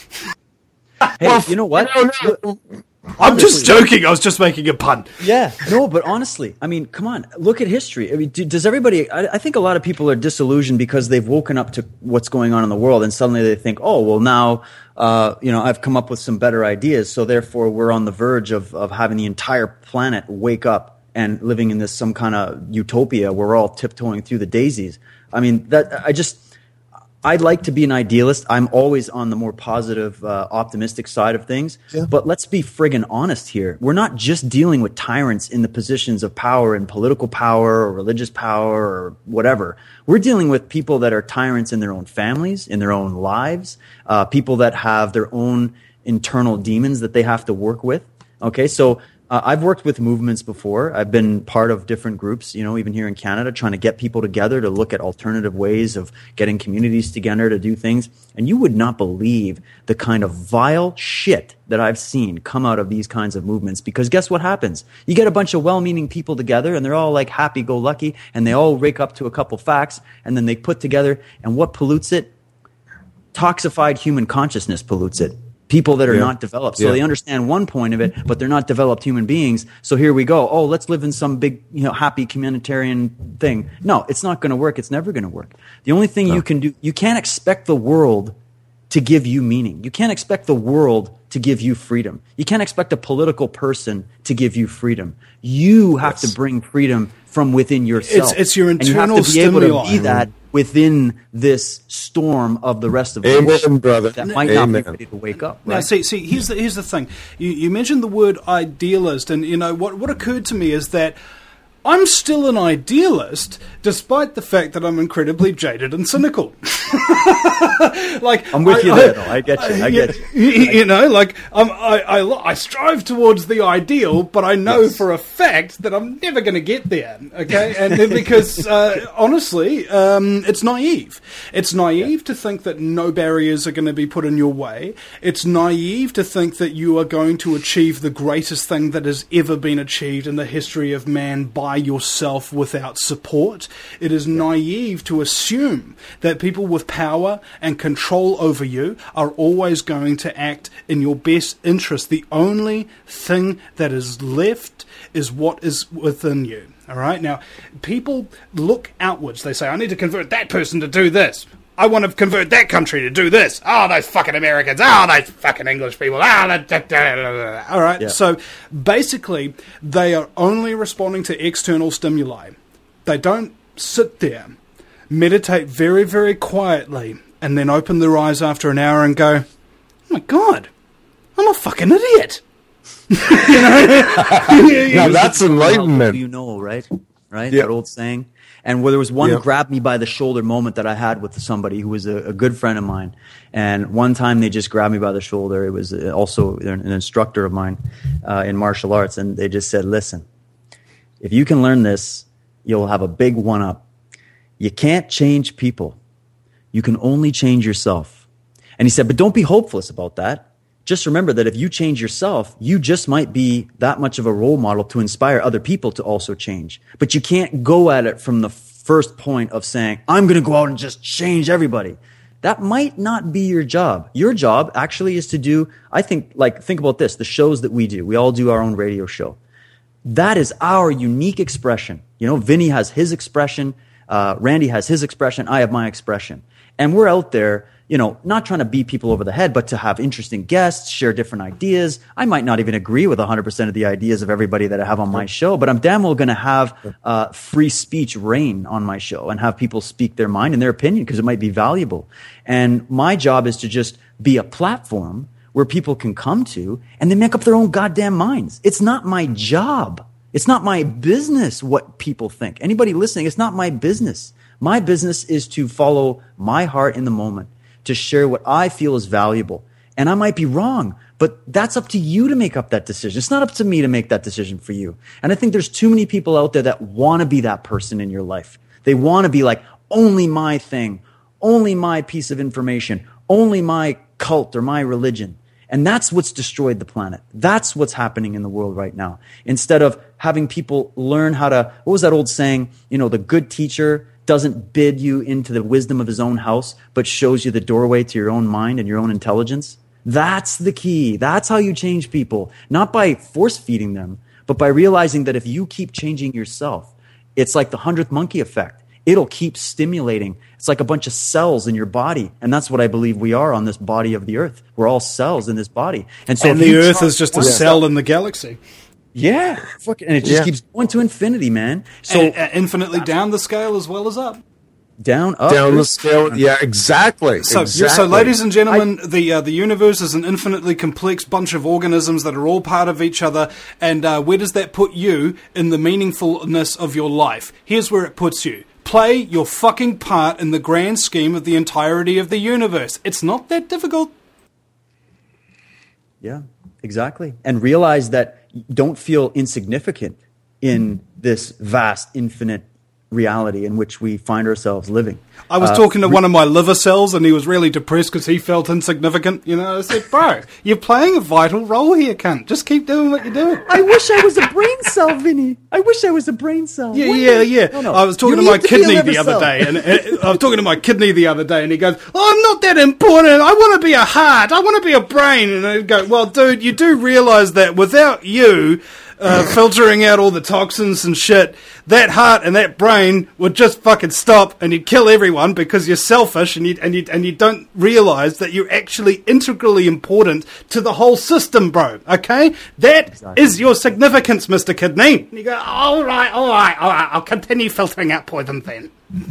Hey, well, you know what? No, no. I'm just joking. I was just making a pun. Yeah, no, but honestly, I mean, come on, look at history. I mean, do, does everybody? I, I think a lot of people are disillusioned because they've woken up to what's going on in the world, and suddenly they think, oh, well, now, uh, you know, I've come up with some better ideas, so therefore we're on the verge of of having the entire planet wake up and living in this some kind of utopia where we're all tiptoeing through the daisies. I mean, that I just. I'd like to be an idealist. I'm always on the more positive, uh, optimistic side of things. Yeah. But let's be friggin' honest here. We're not just dealing with tyrants in the positions of power and political power or religious power or whatever. We're dealing with people that are tyrants in their own families, in their own lives, uh, people that have their own internal demons that they have to work with. Okay, so Uh, I've worked with movements before. I've been part of different groups, you know, even here in Canada, trying to get people together to look at alternative ways of getting communities together to do things. And you would not believe the kind of vile shit that I've seen come out of these kinds of movements. Because guess what happens? You get a bunch of well-meaning people together, and they're all like happy-go-lucky, and they all rake up to a couple facts, and then they put together, and what pollutes it? Toxified human consciousness pollutes it. People that are yeah. not developed. So yeah. they understand one point of it, but they're not developed human beings. So here we go. Oh, let's live in some big, you know, happy communitarian thing. No, it's not going to work. It's never going to work. The only thing no. you can do, you can't expect the world to give you meaning. You can't expect the world to give you freedom. You can't expect a political person to give you freedom. You have yes. to bring freedom from within yourself. It's, it's your internal and you have to be stimuli. able to be that within this storm of the rest of the Amen, world brother. that might Amen. not be ready to wake up. Right? Now, see, see, here's the here's the thing. You, you mentioned the word idealist, and you know what? What occurred to me is that I'm still an idealist, despite the fact that I'm incredibly jaded and cynical. like I'm with I, you there, though. I get you. I get you. You, you know, like um, I, I, I strive towards the ideal, but I know yes. for a fact that I'm never going to get there. Okay, and then because uh, honestly, um, it's naive. It's naive yeah. to think that no barriers are going to be put in your way. It's naive to think that you are going to achieve the greatest thing that has ever been achieved in the history of man by yourself without support. It is naive to assume that people with power and control over you are always going to act in your best interest. The only thing that is left is what is within you. All right? Now, people look outwards. They say, I need to convert that person to do this. I want to convert that country to do this. Oh, those fucking Americans. Oh, those fucking English people. Oh, da, da, da, da. All right. Yeah. So basically, they are only responding to external stimuli. They don't sit there, meditate very, very quietly, and then open their eyes after an hour and go, oh my God, I'm a fucking idiot. you know? Now that's enlightenment. You know, right? Right? Yep. That old saying. And where there was one yep. grab me by the shoulder moment that I had with somebody who was a, a good friend of mine. And one time they just grabbed me by the shoulder. It was also an instructor of mine uh, in martial arts. And they just said, listen, if you can learn this, you'll have a big one-up. You can't change people. You can only change yourself. And he said, but don't be hopeless about that. just remember that if you change yourself, you just might be that much of a role model to inspire other people to also change. But you can't go at it from the first point of saying, I'm going to go out and just change everybody. That might not be your job. Your job actually is to do, I think, like, think about this, the shows that we do. We all do our own radio show. That is our unique expression. You know, Vinny has his expression, uh, Randy has his expression, I have my expression. And we're out there, you know, not trying to beat people over the head, but to have interesting guests, share different ideas. I might not even agree with one hundred percent of the ideas of everybody that I have on my show, but I'm damn well going to have uh, free speech reign on my show and have people speak their mind and their opinion because it might be valuable. And my job is to just be a platform where people can come to and they make up their own goddamn minds. It's not my job. It's not my business what people think. Anybody listening, it's not my business. My business is to follow my heart in the moment, to share what I feel is valuable. And I might be wrong, but that's up to you to make up that decision. It's not up to me to make that decision for you. And I think there's too many people out there that want to be that person in your life. They want to be like, only my thing, only my piece of information, only my cult or my religion. And that's what's destroyed the planet. That's what's happening in the world right now. Instead of having people learn how to, what was that old saying? You know, the good teacher doesn't bid you into the wisdom of his own house, but shows you the doorway to your own mind and your own intelligence. That's the key. That's how you change people. Not by force feeding them, but by realizing that if you keep changing yourself, it's like the hundredth monkey effect. It'll keep stimulating. It's like a bunch of cells in your body. And that's what I believe we are on this body of the earth. We're all cells in this body. And so and the earth is just a cell in the galaxy. Yeah. Fuck, and it just Yeah. keeps going to infinity, man. So And, uh, infinitely down the scale as well as up. down, up. Down the scale. Yeah, exactly. So, exactly. so ladies and gentlemen, the uh, the universe is an infinitely complex bunch of organisms that are all part of each other. And uh, where does that put you in the meaningfulness of your life? Here's where it puts you. Play your fucking part in the grand scheme of the entirety of the universe. It's not that difficult. Yeah, exactly. And realize that you don't feel insignificant in this vast, infinite reality in which we find ourselves living. I was Uh, talking to one of my liver cells, and he was really depressed because he felt insignificant. You know, I said, bro, you're playing a vital role here, cunt. Just keep doing what you're doing. I wish I was a brain cell, Vinny. I wish I was a brain cell. Yeah, What yeah, the- yeah. No, no. I was talking You to my need be a kidney liver the other cell. day, and, and I was talking to my kidney the other day, and he goes, "Oh, I'm not that important. I want to be a heart. I want to be a brain." And I go, "Well, dude, you do realize that without you uh, filtering out all the toxins and shit, that heart and that brain would just fucking stop, and you'd kill everyone because you're selfish, and you and you and you don't realize that you're actually integrally important to the whole system, bro. Okay, that Exactly. is your significance, Mister Kidney." And you go, "All right, all right, all right. I'll continue filtering out poison then."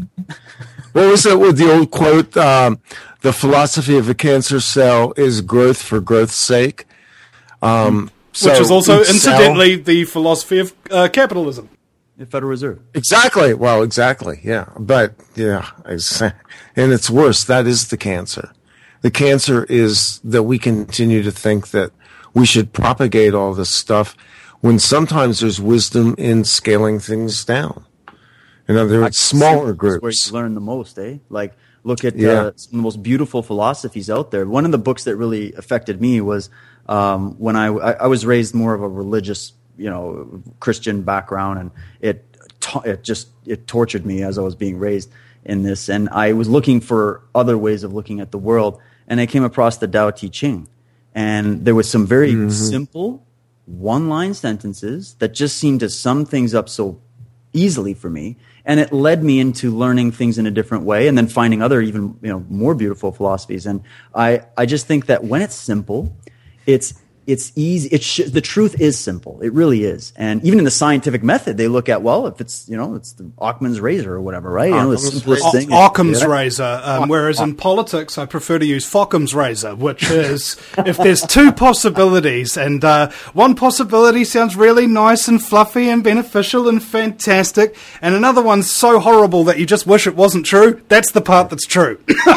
What was it with the old quote? Um, the philosophy of a cancer cell is growth for growth's sake. Um, Which so is also, each cell- incidentally, the philosophy of uh, capitalism. The Federal Reserve. Exactly. Well, exactly. Yeah. But, yeah. exa- And it's worse. That is the cancer. The cancer is that we continue to think that we should propagate all this stuff when sometimes there's wisdom in scaling things down. In other words, smaller That's where groups. you learn the most, eh? Like, look at Yeah. uh, some of the most beautiful philosophies out there. One of the books that really affected me was um, when I, I I was raised more of a religious, you know, Christian background, and it ta- it just it tortured me as I was being raised in this, and I was looking for other ways of looking at the world, and I came across the Tao Te Ching, and there was some very Mm-hmm. simple one-line sentences that just seemed to sum things up so easily for me, and it led me into learning things in a different way, and then finding other even you know more beautiful philosophies. And I I just think that when it's simple, it's it's easy. It sh- the truth is simple. It really is. And even in the scientific method, they look at, well, if it's you know it's the Occam's razor or whatever, right? You know, the Occam's simplest O- thing. is- Occam's Yeah. razor, um, whereas in politics, I prefer to use Fockham's razor, which is if there's two possibilities, and uh, one possibility sounds really nice and fluffy and beneficial and fantastic, and another one's so horrible that you just wish it wasn't true, that's the part that's true.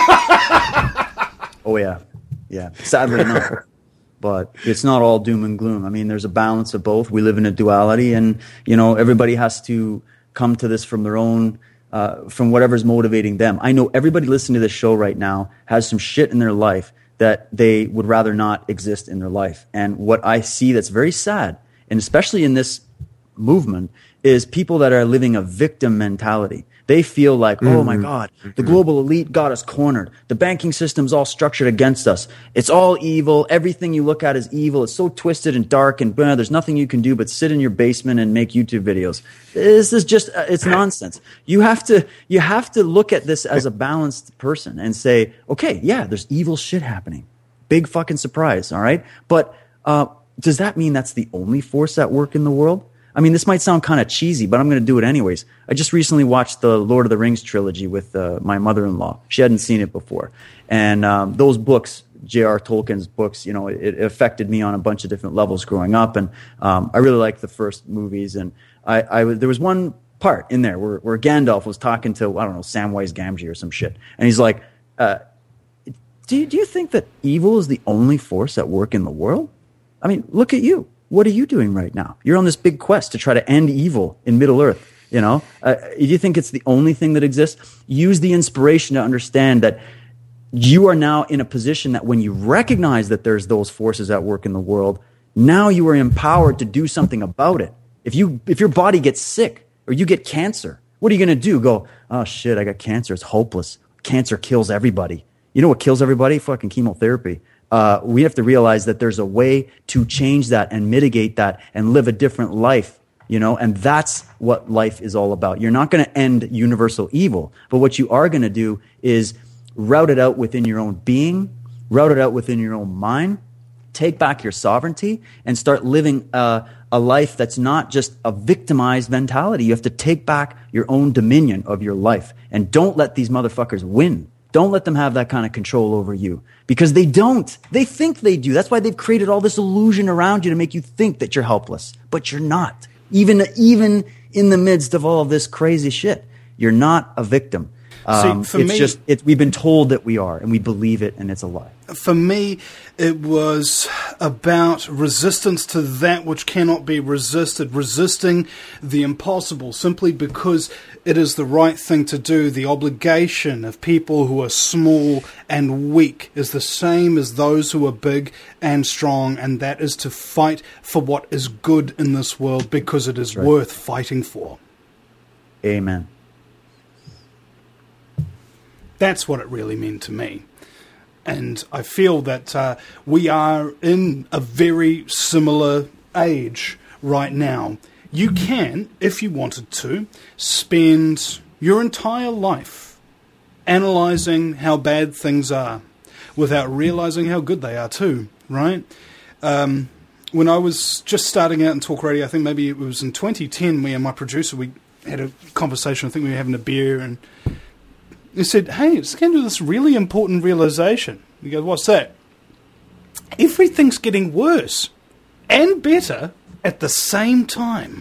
Oh yeah, yeah. Sadly enough, but it's not all doom and gloom. I mean, there's a balance of both. We live in a duality, and you know, everybody has to come to this from their own, uh, from whatever's motivating them. I know everybody listening to this show right now has some shit in their life that they would rather not exist in their life. And what I see that's very sad, and especially in this movement, is people that are living a victim mentality. They feel like, oh my God, the global elite got us cornered. The banking system's all structured against us. It's all evil. Everything you look at is evil. It's so twisted and dark, and blah, there's nothing you can do but sit in your basement and make YouTube videos. This is just, uh, it's nonsense. You have to, you have to look at this as a balanced person and say, okay, yeah, there's evil shit happening. Big fucking surprise. All right. But, uh, does that mean that's the only force at work in the world? I mean, this might sound kind of cheesy, but I'm going to do it anyways. I just recently watched the Lord of the Rings trilogy with uh, my mother-in-law. She hadn't seen it before. And um, those books, J R Tolkien's books, you know, it, it affected me on a bunch of different levels growing up. And um, I really liked the first movies. And I, I there was one part in there where, where Gandalf was talking to, I don't know, Samwise Gamgee or some shit. And he's like, uh, do you, do you think that evil is the only force at work in the world? I mean, look at you. What are you doing right now? You're on this big quest to try to end evil in Middle Earth. You know, uh, do you think it's the only thing that exists? Use the inspiration to understand that you are now in a position that when you recognize that there's those forces at work in the world, now you are empowered to do something about it. If you, if your body gets sick or you get cancer, what are you going to do? Go, oh shit, I got cancer. It's hopeless. Cancer kills everybody. You know what kills everybody? Fucking chemotherapy. Uh, we have to realize that there's a way to change that and mitigate that and live a different life, you know, and that's what life is all about. You're not going to end universal evil, but what you are going to do is route it out within your own being, route it out within your own mind, take back your sovereignty, and start living a, a life that's not just a victimized mentality. You have to take back your own dominion of your life, and don't let these motherfuckers win. Don't let them have that kind of control over you, because they don't. They think they do. That's why they've created all this illusion around you to make you think that you're helpless, but you're not. Even, even in the midst of all of this crazy shit, you're not a victim. Um, See, for it's me, just, it's, we've been told that we are, and we believe it, and it's a lie. For me, it was about resistance to that which cannot be resisted, resisting the impossible simply because it is the right thing to do. The obligation of people who are small and weak is the same as those who are big and strong, and that is to fight for what is good in this world because it is right. worth fighting for. Amen. That's what it really meant to me. And I feel that uh, we are in a very similar age right now. You can, if you wanted to, spend your entire life analysing how bad things are without realising how good they are too, right? Um, when I was just starting out in talk radio, I think maybe it was in twenty ten, me and my producer, we had a conversation. I think we were having a beer, and he said, hey, it's going to this really important realisation. He goes, what's that? Everything's getting worse and better at the same time.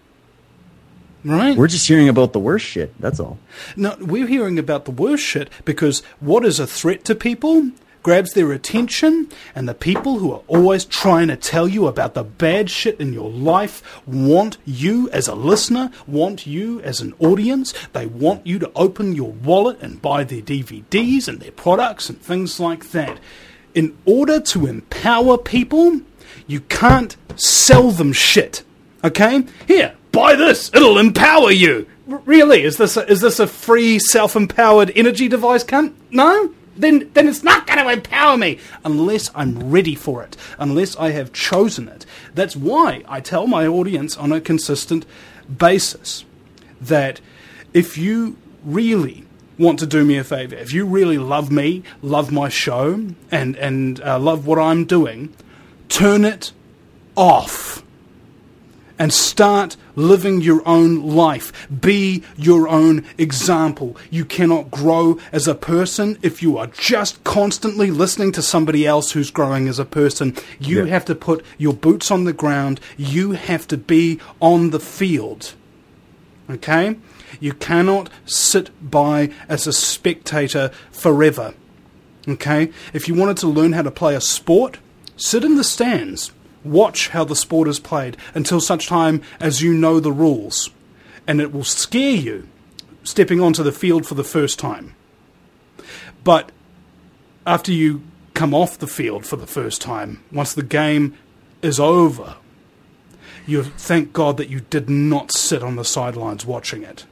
Right? We're just hearing about the worst shit, that's all. No, we're hearing about the worst shit because what is a threat to people grabs their attention, and the people who are always trying to tell you about the bad shit in your life want you as a listener, want you as an audience. They want you to open your wallet and buy their D V Ds and their products and things like that. In order to empower people, you can't sell them shit. Okay? Here, buy this. It'll empower you. R- really? Is this a, is this a free self-empowered energy device, cunt? No? Then, then it's not going to empower me unless I'm ready for it, unless I have chosen it. That's why I tell my audience on a consistent basis that if you really want to do me a favor, if you really love me, love my show, and, and uh, love what I'm doing, turn it off and start living your own life. Be your own example. You cannot grow as a person if you are just constantly listening to somebody else who's growing as a person. You yeah. have to put your boots on the ground. You have to be on the field. Okay? You cannot sit by as a spectator forever. Okay? If you wanted to learn how to play a sport, sit in the stands. Watch how the sport is played until such time as you know the rules. And it will scare you stepping onto the field for the first time. But after you come off the field for the first time, once the game is over, you thank God that you did not sit on the sidelines watching it.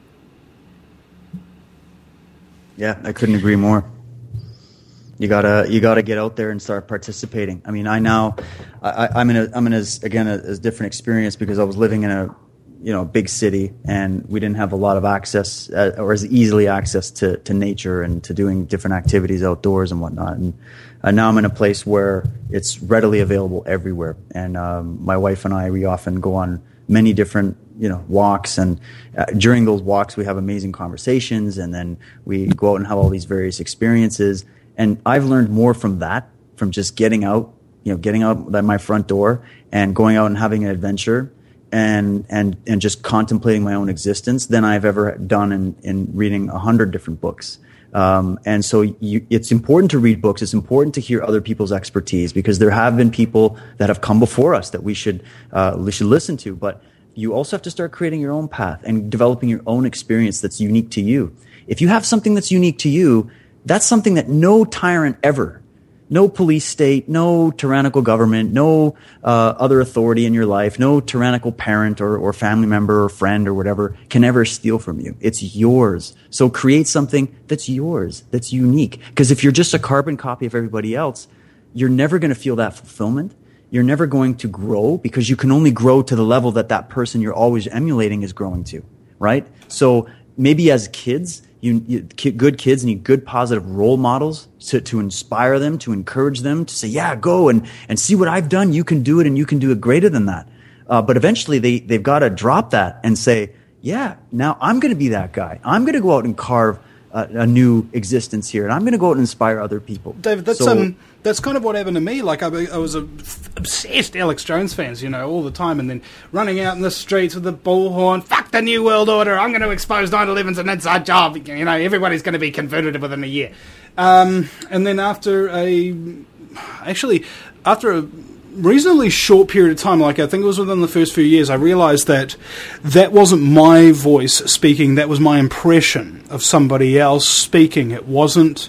Yeah, I couldn't agree more. You gotta you gotta get out there and start participating. I mean, I now I, I'm in a I'm in a, again a, a different experience because I was living in a you know big city and we didn't have a lot of access uh, or as easily access to, to nature and to doing different activities outdoors and whatnot. And uh, now I'm in a place where it's readily available everywhere. And um, my wife and I we often go on many different you know walks, and uh, during those walks we have amazing conversations, and then we go out and have all these various experiences. And I've learned more from that, from just getting out, you know, getting out at my front door and going out and having an adventure and and and just contemplating my own existence than I've ever done in, in reading a hundred different books. Um, and so you, it's important to read books. It's important to hear other people's expertise because there have been people that have come before us that we should uh, we should listen to. But you also have to start creating your own path and developing your own experience that's unique to you. If you have something that's unique to you, that's something that no tyrant ever, no police state, no tyrannical government, no uh, other authority in your life, no tyrannical parent or, or family member or friend or whatever can ever steal from you. It's yours. So create something that's yours, that's unique. Because if you're just a carbon copy of everybody else, you're never going to feel that fulfillment. You're never going to grow because you can only grow to the level that that person you're always emulating is growing to, right? So maybe as kids, You, you, good kids need good positive role models to, to inspire them, to encourage them, to say, yeah, go and, and see what I've done. You can do it and you can do it greater than that. Uh, but eventually they, they've got to drop that and say, yeah, now I'm going to be that guy. I'm going to go out and carve a, a new existence here, and I'm going to go out and inspire other people. David, that's so, um, that's kind of what happened to me. Like I, I was a f- obsessed Alex Jones fans, you know, all the time, and then running out in the streets with the bullhorn, fuck the New World Order, I'm going to expose nine eleven's an inside job. You know, everybody's going to be converted within a year. Um, and then after a, actually, after a reasonably short period of time, like I think it was within the first few years, I realised that that wasn't my voice speaking, that was my impression of somebody else speaking. It wasn't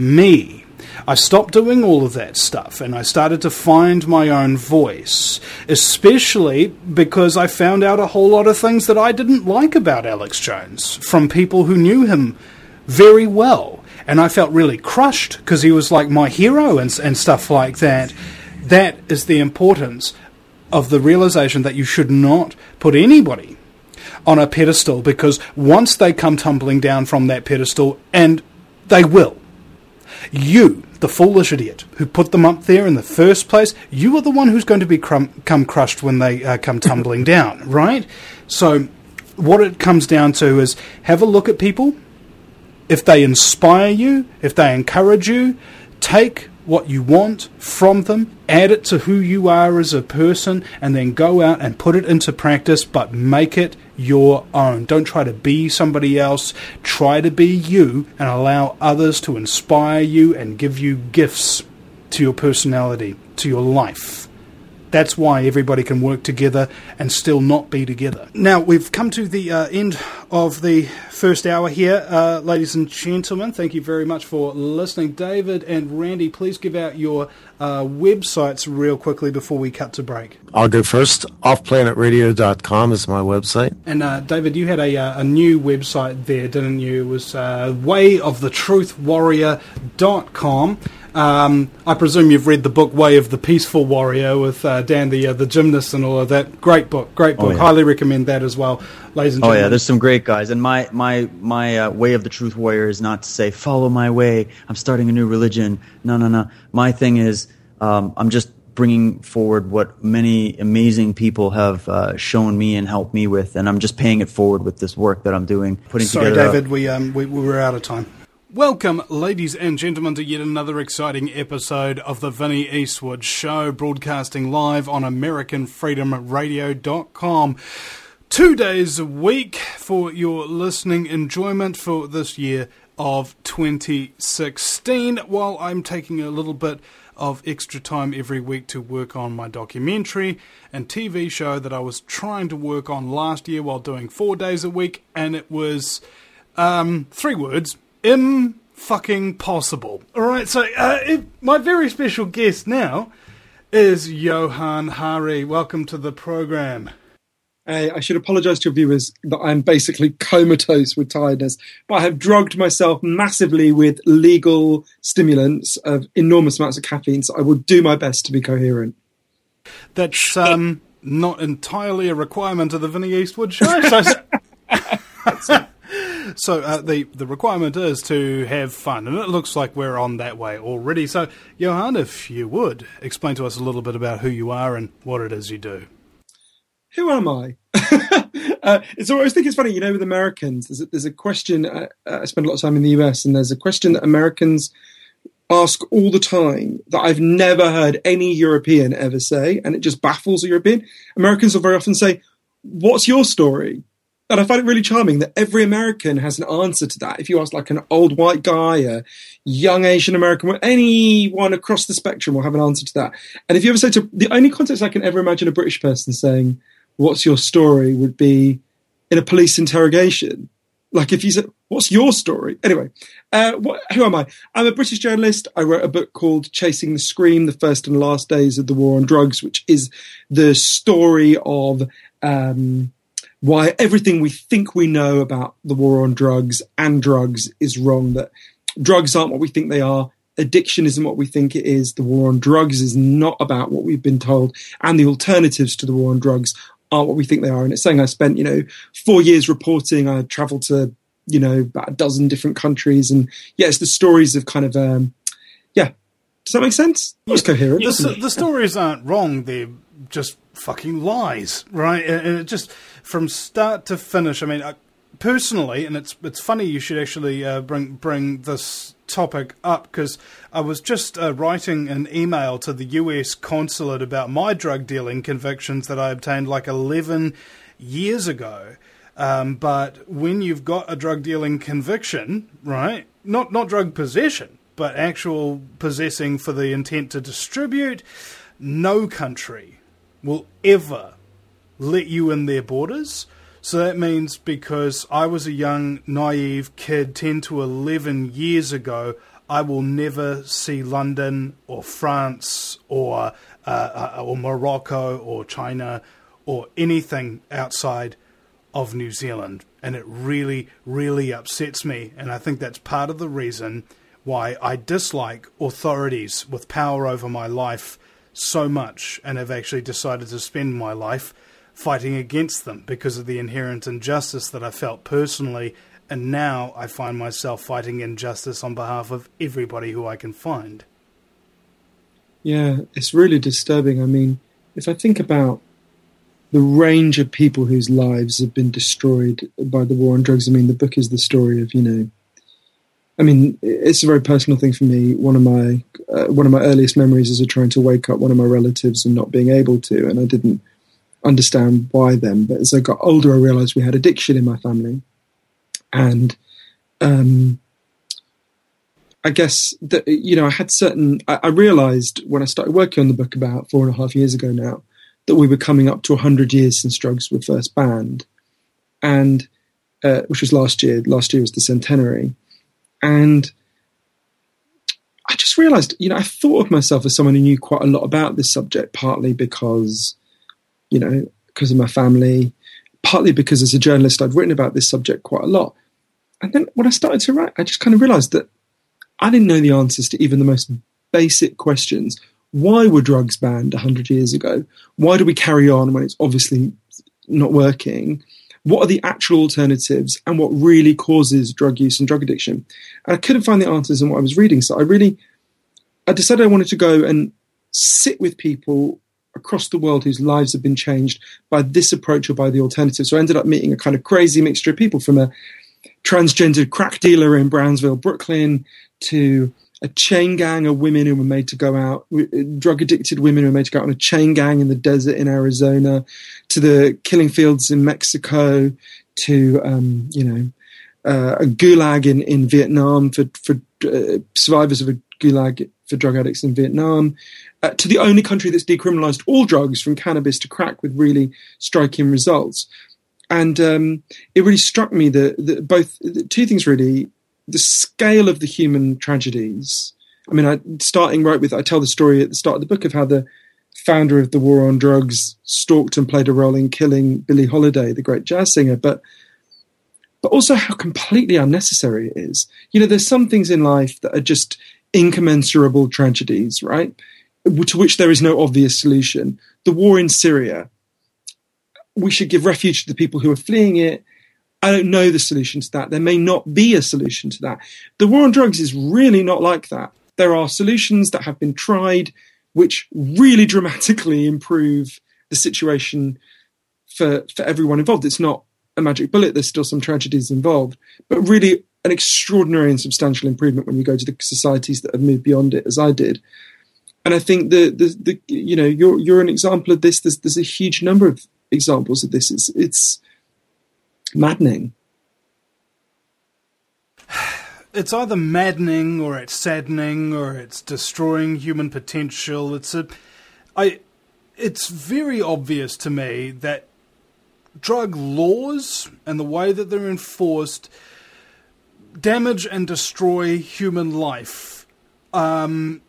me. I stopped doing all of that stuff and I started to find my own voice, especially because I found out a whole lot of things that I didn't like about Alex Jones from people who knew him very well. And I felt really crushed because he was like my hero and, and stuff like that. That is the importance of the realization that you should not put anybody on a pedestal, because once they come tumbling down from that pedestal, and they will, you, the foolish idiot who put them up there in the first place, you are the one who's going to be crum- come crushed when they uh, come tumbling down, right? So what it comes down to is have a look at people. If they inspire you, if they encourage you, take what you want from them, add it to who you are as a person, and then go out and put it into practice, but make it your own. Don't try to be somebody else. Try to be you and allow others to inspire you and give you gifts to your personality, to your life. That's why everybody can work together and still not be together. Now, we've come to the uh, end of the first hour here. Uh, ladies and gentlemen, thank you very much for listening. David and Randy, please give out your uh, websites real quickly before we cut to break. I'll go first. off planet radio dot com is my website. And uh, David, you had a, uh, a new website there, didn't you? It was uh, way of the truth warrior dot com. Um, I presume you've read the book Way of the Peaceful Warrior with uh, Dan the uh, the gymnast and all of that. Great book, great book. Oh, yeah. Highly recommend that as well, ladies and Oh gentlemen. yeah, there's some great guys. And my my my uh, way of the truth warrior is not to say follow my way. I'm starting a new religion. No, no, no. My thing is um, I'm just bringing forward what many amazing people have uh, shown me and helped me with, and I'm just paying it forward with this work that I'm doing. Putting Sorry, together. David, we um we, we were out of time. Welcome, ladies and gentlemen, to yet another exciting episode of the Vinnie Eastwood Show, broadcasting live on American Freedom Radio dot com. Two days a week for your listening enjoyment for this year of twenty sixteen, while I'm taking a little bit of extra time every week to work on my documentary and T V show that I was trying to work on last year while doing four days a week, and it was um, three words. fucking possible? All right, so uh, it, my very special guest now is Johann Hari. Welcome to the program. Hey, I should apologise to your viewers that I'm basically comatose with tiredness, but I have drugged myself massively with legal stimulants of enormous amounts of caffeine, so I will do my best to be coherent. That's um, not entirely a requirement of the Vinnie Eastwood show. So, so uh, the, the requirement is to have fun, and it looks like we're on that way already. So, Johann, if you would, explain to us a little bit about who you are and what it is you do. Who am I? uh, it's, I always think it's funny, you know, with Americans, there's a, there's a question, uh, I spend a lot of time in the U S, and there's a question that Americans ask all the time that I've never heard any European ever say, and it just baffles a European. Americans will very often say, what's your story? And I find it really charming that every American has an answer to that. If you ask like an old white guy, a young Asian American, anyone across the spectrum will have an answer to that. And if you ever say to, the only context I can ever imagine a British person saying, what's your story, would be in a police interrogation. Like if you said, what's your story? Anyway, uh, what, who am I? I'm a British journalist. I wrote a book called Chasing the Scream, The First and Last Days of the War on Drugs, which is the story of um, why everything we think we know about the war on drugs and drugs is wrong, that drugs aren't what we think they are. Addiction isn't what we think it is. The war on drugs is not about what we've been told. And the alternatives to the war on drugs aren't what we think they are. And it's saying I spent, you know, four years reporting. I traveled to, you know, about a dozen different countries. And yeah, it's the stories of kind of, um, yeah. Does that make sense? It was coherent. The, the stories aren't wrong. They're just fucking lies, right? And it just, from start to finish, I mean, I, personally, and it's it's funny you should actually uh, bring bring this topic up, because I was just uh, writing an email to the U S consulate about my drug dealing convictions that I obtained like eleven years ago. Um, but when you've got a drug dealing conviction, right, not not drug possession, but actual possessing for the intent to distribute, no country will ever let you in their borders. So that means because I was a young, naive kid ten to eleven years ago, I will never see London or France or uh, or Morocco or China or anything outside of New Zealand. And it really, really upsets me. And I think that's part of the reason why I dislike authorities with power over my life so much, and have actually decided to spend my life fighting against them because of the inherent injustice that I felt personally, and now I find myself fighting injustice on behalf of everybody who I can find. Yeah, it's really disturbing. I mean, if I think about the range of people whose lives have been destroyed by the war on drugs, I mean, the book is the story of, you know, I mean, it's a very personal thing for me. One of my uh, one of my earliest memories is of trying to wake up one of my relatives and not being able to, and I didn't understand why then. But as I got older, I realized we had addiction in my family. And um, I guess that, you know, I had certain, I, I realized when I started working on the book about four and a half years ago now, that we were coming up to one hundred years since drugs were first banned. And, uh, which was last year. Last year was the centenary. And I just realized, you know, I thought of myself as someone who knew quite a lot about this subject, partly because, you know, because of my family, partly because as a journalist, I've written about this subject quite a lot. And then when I started to write, I just kind of realized that I didn't know the answers to even the most basic questions. Why were drugs banned one hundred years ago? Why do we carry on when it's obviously not working? What are the actual alternatives, and what really causes drug use and drug addiction? And I couldn't find the answers in what I was reading. So I really, I decided I wanted to go and sit with people across the world whose lives have been changed by this approach or by the alternative. So I ended up meeting a kind of crazy mixture of people, from a transgendered crack dealer in Brownsville, Brooklyn, to a chain gang of women who were made to go out, drug addicted women who were made to go out on a chain gang in the desert in Arizona, to the killing fields in Mexico, to, um, you know, uh, a gulag in, in Vietnam for, for uh, survivors of a gulag for drug addicts in Vietnam, uh, to the only country that's decriminalized all drugs from cannabis to crack with really striking results. And um, it really struck me that, that both two things really. the scale of the human tragedies. I mean, I, starting right with, I tell the story at the start of the book of how the founder of the war on drugs stalked and played a role in killing Billie Holiday, the great jazz singer, but but also how completely unnecessary it is. You know, there's some things in life that are just incommensurable tragedies, right? To which there is no obvious solution. The war in Syria, we should give refuge to the people who are fleeing it. I don't know the solution to that. There may not be a solution to that. The war on drugs is really not like that. There are solutions that have been tried which really dramatically improve the situation for, for everyone involved. It's not a magic bullet. There's still some tragedies involved, but really an extraordinary and substantial improvement when you go to the societies that have moved beyond it, as I did. And I think the, the, the you know, you're, you're an example of this. There's, there's a huge number of examples of this. It's, it's maddening. It's either maddening or it's saddening or it's destroying human potential. It's a, I, it's very obvious to me that drug laws and the way that they're enforced damage and destroy human life. Um,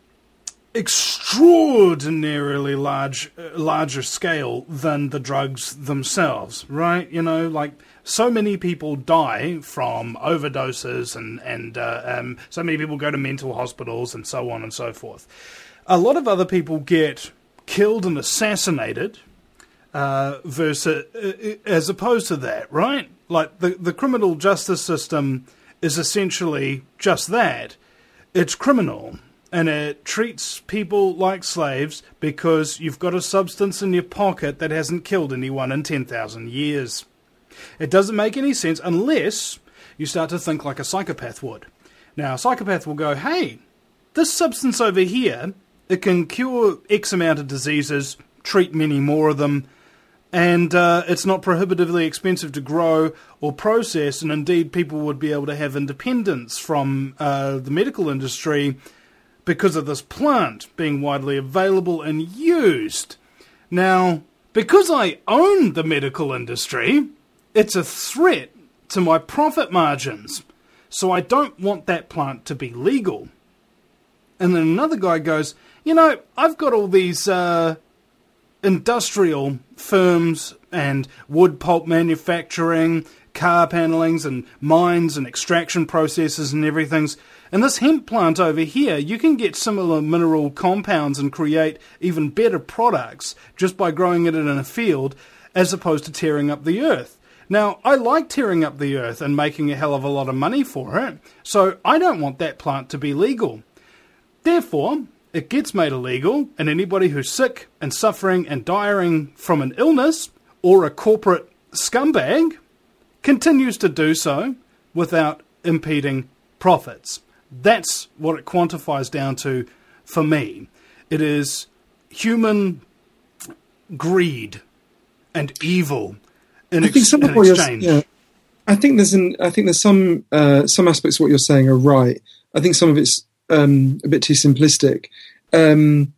extraordinarily large, uh, larger scale than the drugs themselves, right? You know, like so many people die from overdoses and, and uh, um, so many people go to mental hospitals and so on and so forth. A lot of other people get killed and assassinated uh, versus, uh, as opposed to that, right? Like the, the criminal justice system is essentially just that. It's criminal. And it treats people like slaves because you've got a substance in your pocket that hasn't killed anyone in ten thousand years. It doesn't make any sense unless you start to think like a psychopath would. Now, a psychopath will go, hey, this substance over here, it can cure X amount of diseases, treat many more of them, and uh, it's not prohibitively expensive to grow or process, and indeed people would be able to have independence from uh, the medical industry because of this plant being widely available and used. Now, because I own the medical industry, it's a threat to my profit margins, so I don't want that plant to be legal. And then another guy goes, you know, I've got all these uh, industrial firms and wood pulp manufacturing, car panellings and mines and extraction processes and everything. And this hemp plant over here, you can get similar mineral compounds and create even better products just by growing it in a field as opposed to tearing up the earth. Now, I like tearing up the earth and making a hell of a lot of money for it, so I don't want that plant to be legal. Therefore, it gets made illegal, and anybody who's sick and suffering and dying from an illness or a corporate scumbag continues to do so without impeding profits. That's what it quantifies down to for me. It is human greed and evil in, I think ex- some in of what exchange. You're, yeah, I think there's an. I think there's some uh, some aspects of what you're saying are right. I think some of it's um, a bit too simplistic. Um,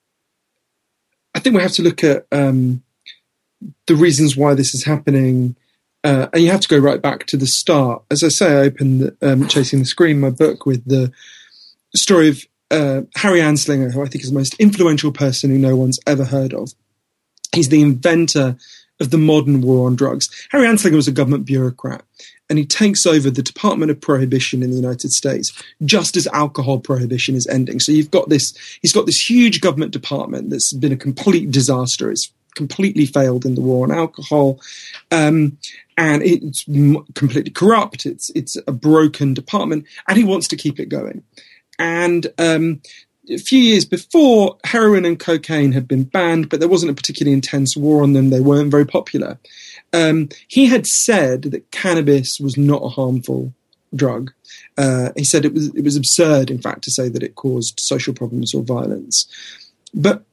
I think we have to look at um, the reasons why this is happening. Uh, and you have to go right back to the start. As I say, I opened um, Chasing the Scream, my book, with the story of uh, Harry Anslinger, who I think is the most influential person who no one's ever heard of. He's the inventor of the modern war on drugs. Harry Anslinger was a government bureaucrat, and he takes over the Department of Prohibition in the United States just as alcohol prohibition is ending. So you've got this, he's got this huge government department that's been a complete disaster. It's completely failed in the war on alcohol. Um, and it's m- completely corrupt. It's it's a broken department, and he wants to keep it going. And um, a few years before, heroin and cocaine had been banned, but there wasn't a particularly intense war on them. They weren't very popular. Um, he had said that cannabis was not a harmful drug. Uh, he said it was it was absurd, in fact, to say that it caused social problems or violence. But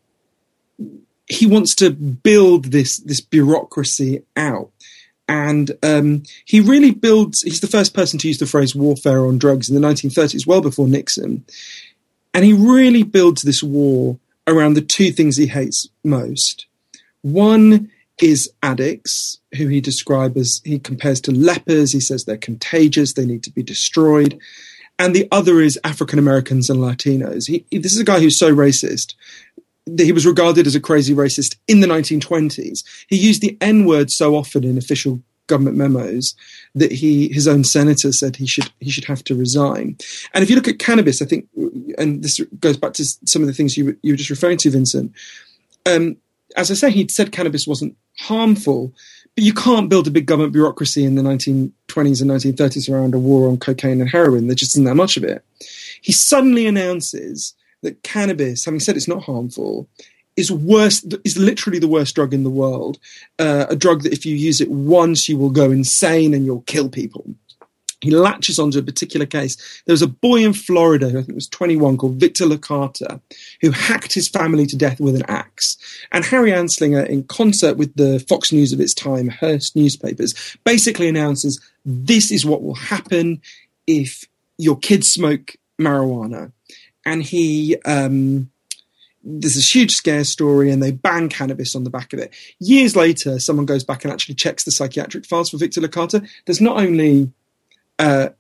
he wants to build this this bureaucracy out. And um, he really builds, he's the first person to use the phrase warfare on drugs in the nineteen thirties, well before Nixon. And he really builds this war around the two things he hates most. One is addicts, who he describes as, he compares to lepers. He says they're contagious, they need to be destroyed. And the other is African Americans and Latinos. He, this is a guy who's so racist that he was regarded as a crazy racist in the nineteen twenties. He used the N-word so often in official government memos that he, his own senator said he should he should have to resign. And if you look at cannabis, I think, and this goes back to some of the things you were, you were just referring to, Vincent. Um, as I say, he'd said cannabis wasn't harmful, but you can't build a big government bureaucracy in the nineteen twenties and nineteen thirties around a war on cocaine and heroin. There just isn't that much of it. He suddenly announces that cannabis, having said it's not harmful, is worse, is literally the worst drug in the world. Uh, a drug that if you use it once, you will go insane and you'll kill people. He latches onto a particular case. There was a boy in Florida who I think was twenty-one called Victor Licata who hacked his family to death with an axe. And Harry Anslinger, in concert with the Fox News of its time, Hearst newspapers, basically announces this is what will happen if your kids smoke marijuana. And he... Um, there's this huge scare story and they ban cannabis on the back of it. Years later, someone goes back and actually checks the psychiatric files for Victor Licata. There's not only... Uh,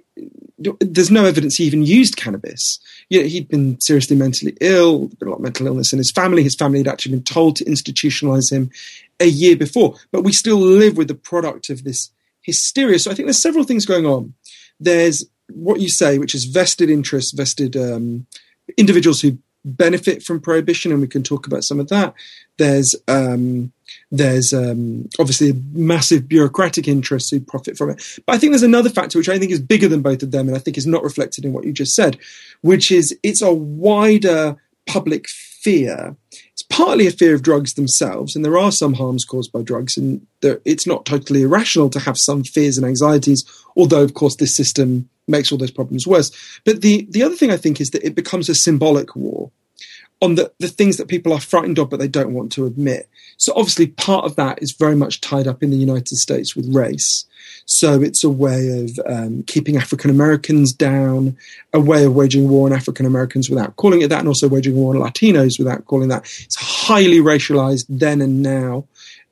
there's no evidence he even used cannabis. You know, he'd been seriously mentally ill, been a lot of mental illness in his family. His family had actually been told to institutionalize him a year before. But we still live with the product of this hysteria. So I think there's several things going on. There's what you say, which is vested interests, vested um, individuals who benefit from prohibition, and we can talk about some of that. There's um, there's um, obviously a massive bureaucratic interests who profit from it. But I think there's another factor which I think is bigger than both of them, and I think is not reflected in what you just said, which is it's a wider public fear. It's partly a fear of drugs themselves, and there are some harms caused by drugs, and it's not totally irrational to have some fears and anxieties, although, of course, this system makes all those problems worse. But the, the other thing I think is that it becomes a symbolic war on the, the things that people are frightened of, but they don't want to admit. So obviously part of that is very much tied up in the United States with race. So it's a way of um, keeping African Americans down, a way of waging war on African Americans without calling it that, and also waging war on Latinos without calling that. It's highly racialized then and now.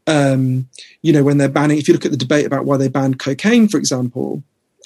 Um, you know, when they're banning, if you look at the debate about why they banned cocaine, for example,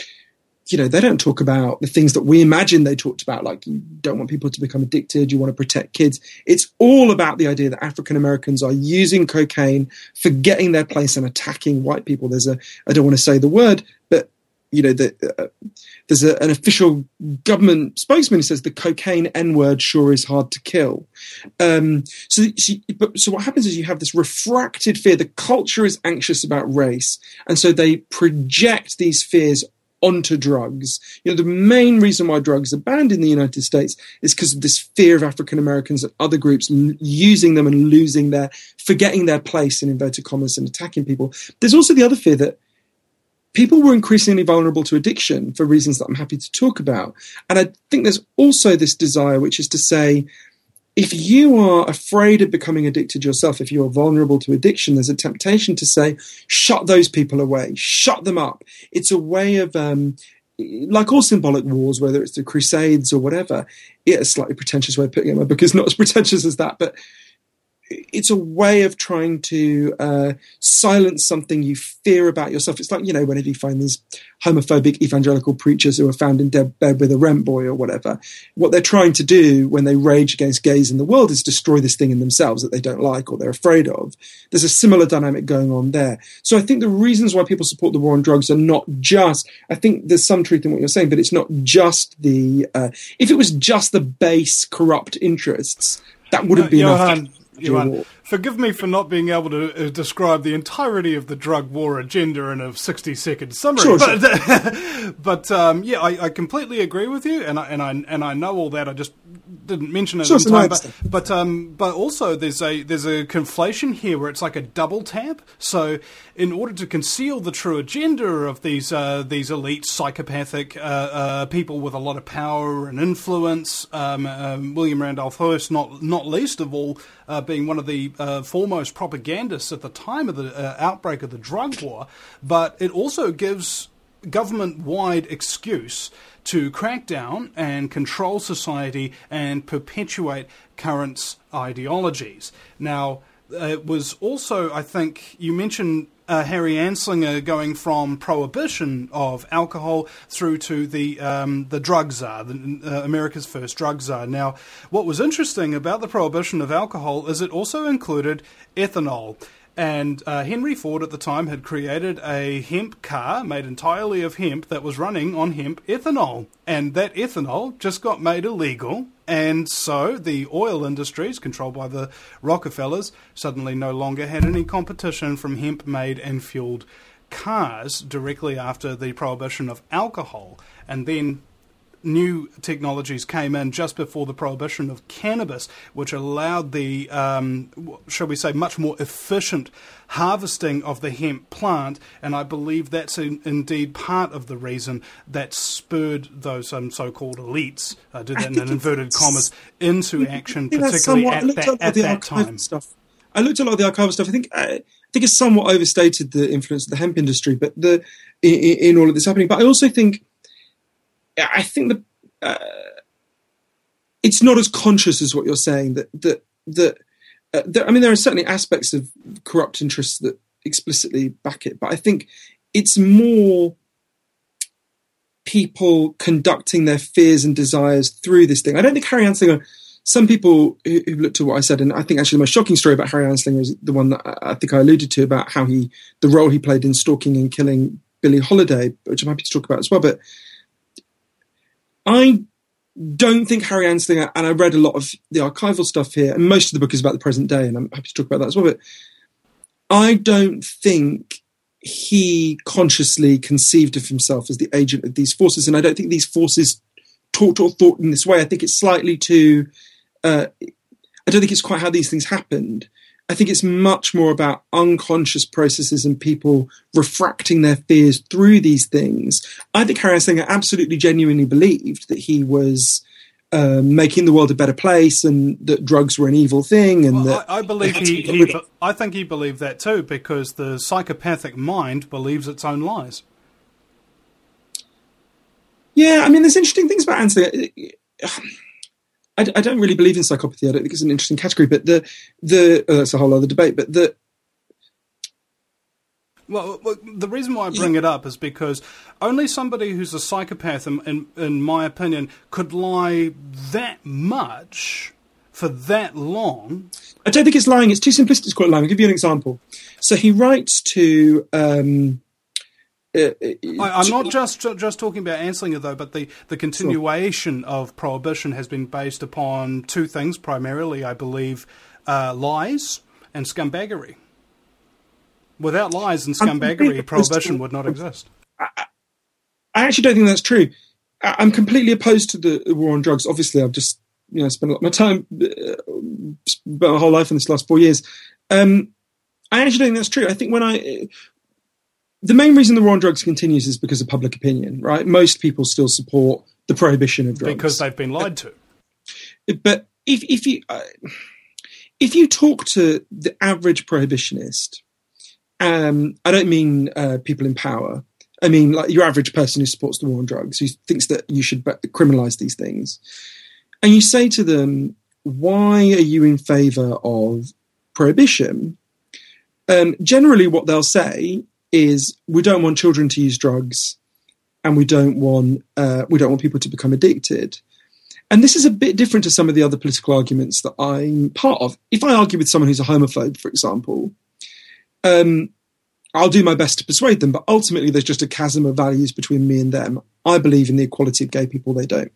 you know, they don't talk about the things that we imagine they talked about, like you don't want people to become addicted, you want to protect kids. It's all about the idea that African Americans are using cocaine, forgetting their place and attacking white people. There's a, I don't want to say the word, but, you know, the, uh, there's a, an official government spokesman who says the cocaine N-word sure is hard to kill. Um, so, so, but, so what happens is you have this refracted fear. The culture is anxious about race, and so they project these fears onto drugs. You know, the main reason why drugs are banned in the United States is because of this fear of African Americans and other groups l- using them and losing their, forgetting their place in inverted commas and attacking people. There's also the other fear that people were increasingly vulnerable to addiction for reasons that I'm happy to talk about. And I think there's also this desire, which is to say, if you are afraid of becoming addicted yourself, if you're vulnerable to addiction, there's a temptation to say, shut those people away, shut them up. It's a way of, um, like all symbolic wars, whether it's the Crusades or whatever, yeah, a slightly pretentious way of putting it in my book is not as pretentious as that, but it's a way of trying to uh, silence something you fear about yourself. It's like, you know, whenever you find these homophobic evangelical preachers who are found in de- bed with a rent boy or whatever, what they're trying to do when they rage against gays in the world is destroy this thing in themselves that they don't like or they're afraid of. There's a similar dynamic going on there. So I think the reasons why people support the war on drugs are not just, I think there's some truth in what you're saying, but it's not just the, uh, if it was just the base corrupt interests, that wouldn't uh, be Johan, enough. Johan, forgive me for not being able to uh, describe the entirety of the drug war agenda in a sixty-second summary. Sure, but sure. but um, yeah, I, I completely agree with you, and I and I and I know all that. I just didn't mention it Sure, in so time. no, But but um, but also there's a there's a conflation here where it's like a double tap. So in order to conceal the true agenda of these uh, these elite psychopathic uh, uh, people with a lot of power and influence, um, um, William Randolph Hearst, not not least of all. Uh, being one of the uh, foremost propagandists at the time of the uh, outbreak of the drug war, but it also gives government-wide excuse to crack down and control society and perpetuate current ideologies. Now, it was also, I think, you mentioned uh, Harry Anslinger going from prohibition of alcohol through to the um, the drug czar, the, uh, America's first drug czar. Now, what was interesting about the prohibition of alcohol is it also included ethanol. And uh, Henry Ford at the time had created a hemp car made entirely of hemp that was running on hemp ethanol. And that ethanol just got made illegal. And so the oil industries, controlled by the Rockefellers, suddenly no longer had any competition from hemp-made and fueled cars directly after the prohibition of alcohol. And then new technologies came in just before the prohibition of cannabis, which allowed the, um, shall we say, much more efficient harvesting of the hemp plant, and I believe that's in, indeed part of the reason that spurred those um, so-called elites, I did that in inverted commas, into action, particularly at that, at that time. Stuff. I looked at a lot of the archival stuff. I think I think it's somewhat overstated the influence of the hemp industry, but the in, in all of this happening. But I also think I think that uh, it's not as conscious as what you're saying. That that that uh, there, I mean, there are certainly aspects of corrupt interests that explicitly back it, but I think it's more people conducting their fears and desires through this thing. I don't think Harry Anslinger. Some people who, who've looked at what I said, and I think actually the most shocking story about Harry Anslinger is the one that I think I alluded to about how he, the role he played in stalking and killing Billie Holiday, which I'm happy to talk about as well. But I don't think Harry Anslinger, and I read a lot of the archival stuff here, and most of the book is about the present day, and I'm happy to talk about that as well, but I don't think he consciously conceived of himself as the agent of these forces, and I don't think these forces talked or thought in this way. I think it's slightly too... Uh, I don't think it's quite how these things happened. I think it's much more about unconscious processes and people refracting their fears through these things. I think Harry Anslinger absolutely genuinely believed that he was uh, making the world a better place and that drugs were an evil thing. And well, that I, I believe he, he I think he believed that too, because the psychopathic mind believes its own lies. Yeah, I mean, there's interesting things about Anslinger. I, I don't really believe in psychopathy. I don't think it's an interesting category, but the the uh, that's a whole other debate. But the well, well, the reason why I bring yeah. it up is because only somebody who's a psychopath, in, in, in my opinion, could lie that much for that long. I don't think it's lying. It's too simplistic to call it lying. I'll give you an example. So he writes to. Um, Uh, I, I'm not just just talking about Anslinger, though, but the, the continuation sure. of prohibition has been based upon two things, primarily, I believe, uh, lies and scumbaggery. Without lies and scumbaggery, prohibition would not exist. I, I actually don't think that's true. I, I'm completely opposed to the war on drugs. Obviously, I've just you know spent a lot of my time, uh, spent my whole life in this last four years. Um, I actually don't think that's true. I think when I... The main reason the war on drugs continues is because of public opinion, right? Most people still support the prohibition of drugs. Because they've been lied to. But if if you uh, if you talk to the average prohibitionist, um, I don't mean uh, people in power. I mean like your average person who supports the war on drugs, who thinks that you should criminalise these things. And you say to them, why are you in favour of prohibition? Um, generally what they'll say is we don't want children to use drugs, and we don't want uh, we don't want people to become addicted. And this is a bit different to some of the other political arguments that I'm part of. If I argue with someone who's a homophobe, for example, um, I'll do my best to persuade them, but ultimately there's just a chasm of values between me and them. I believe in the equality of gay people, they don't.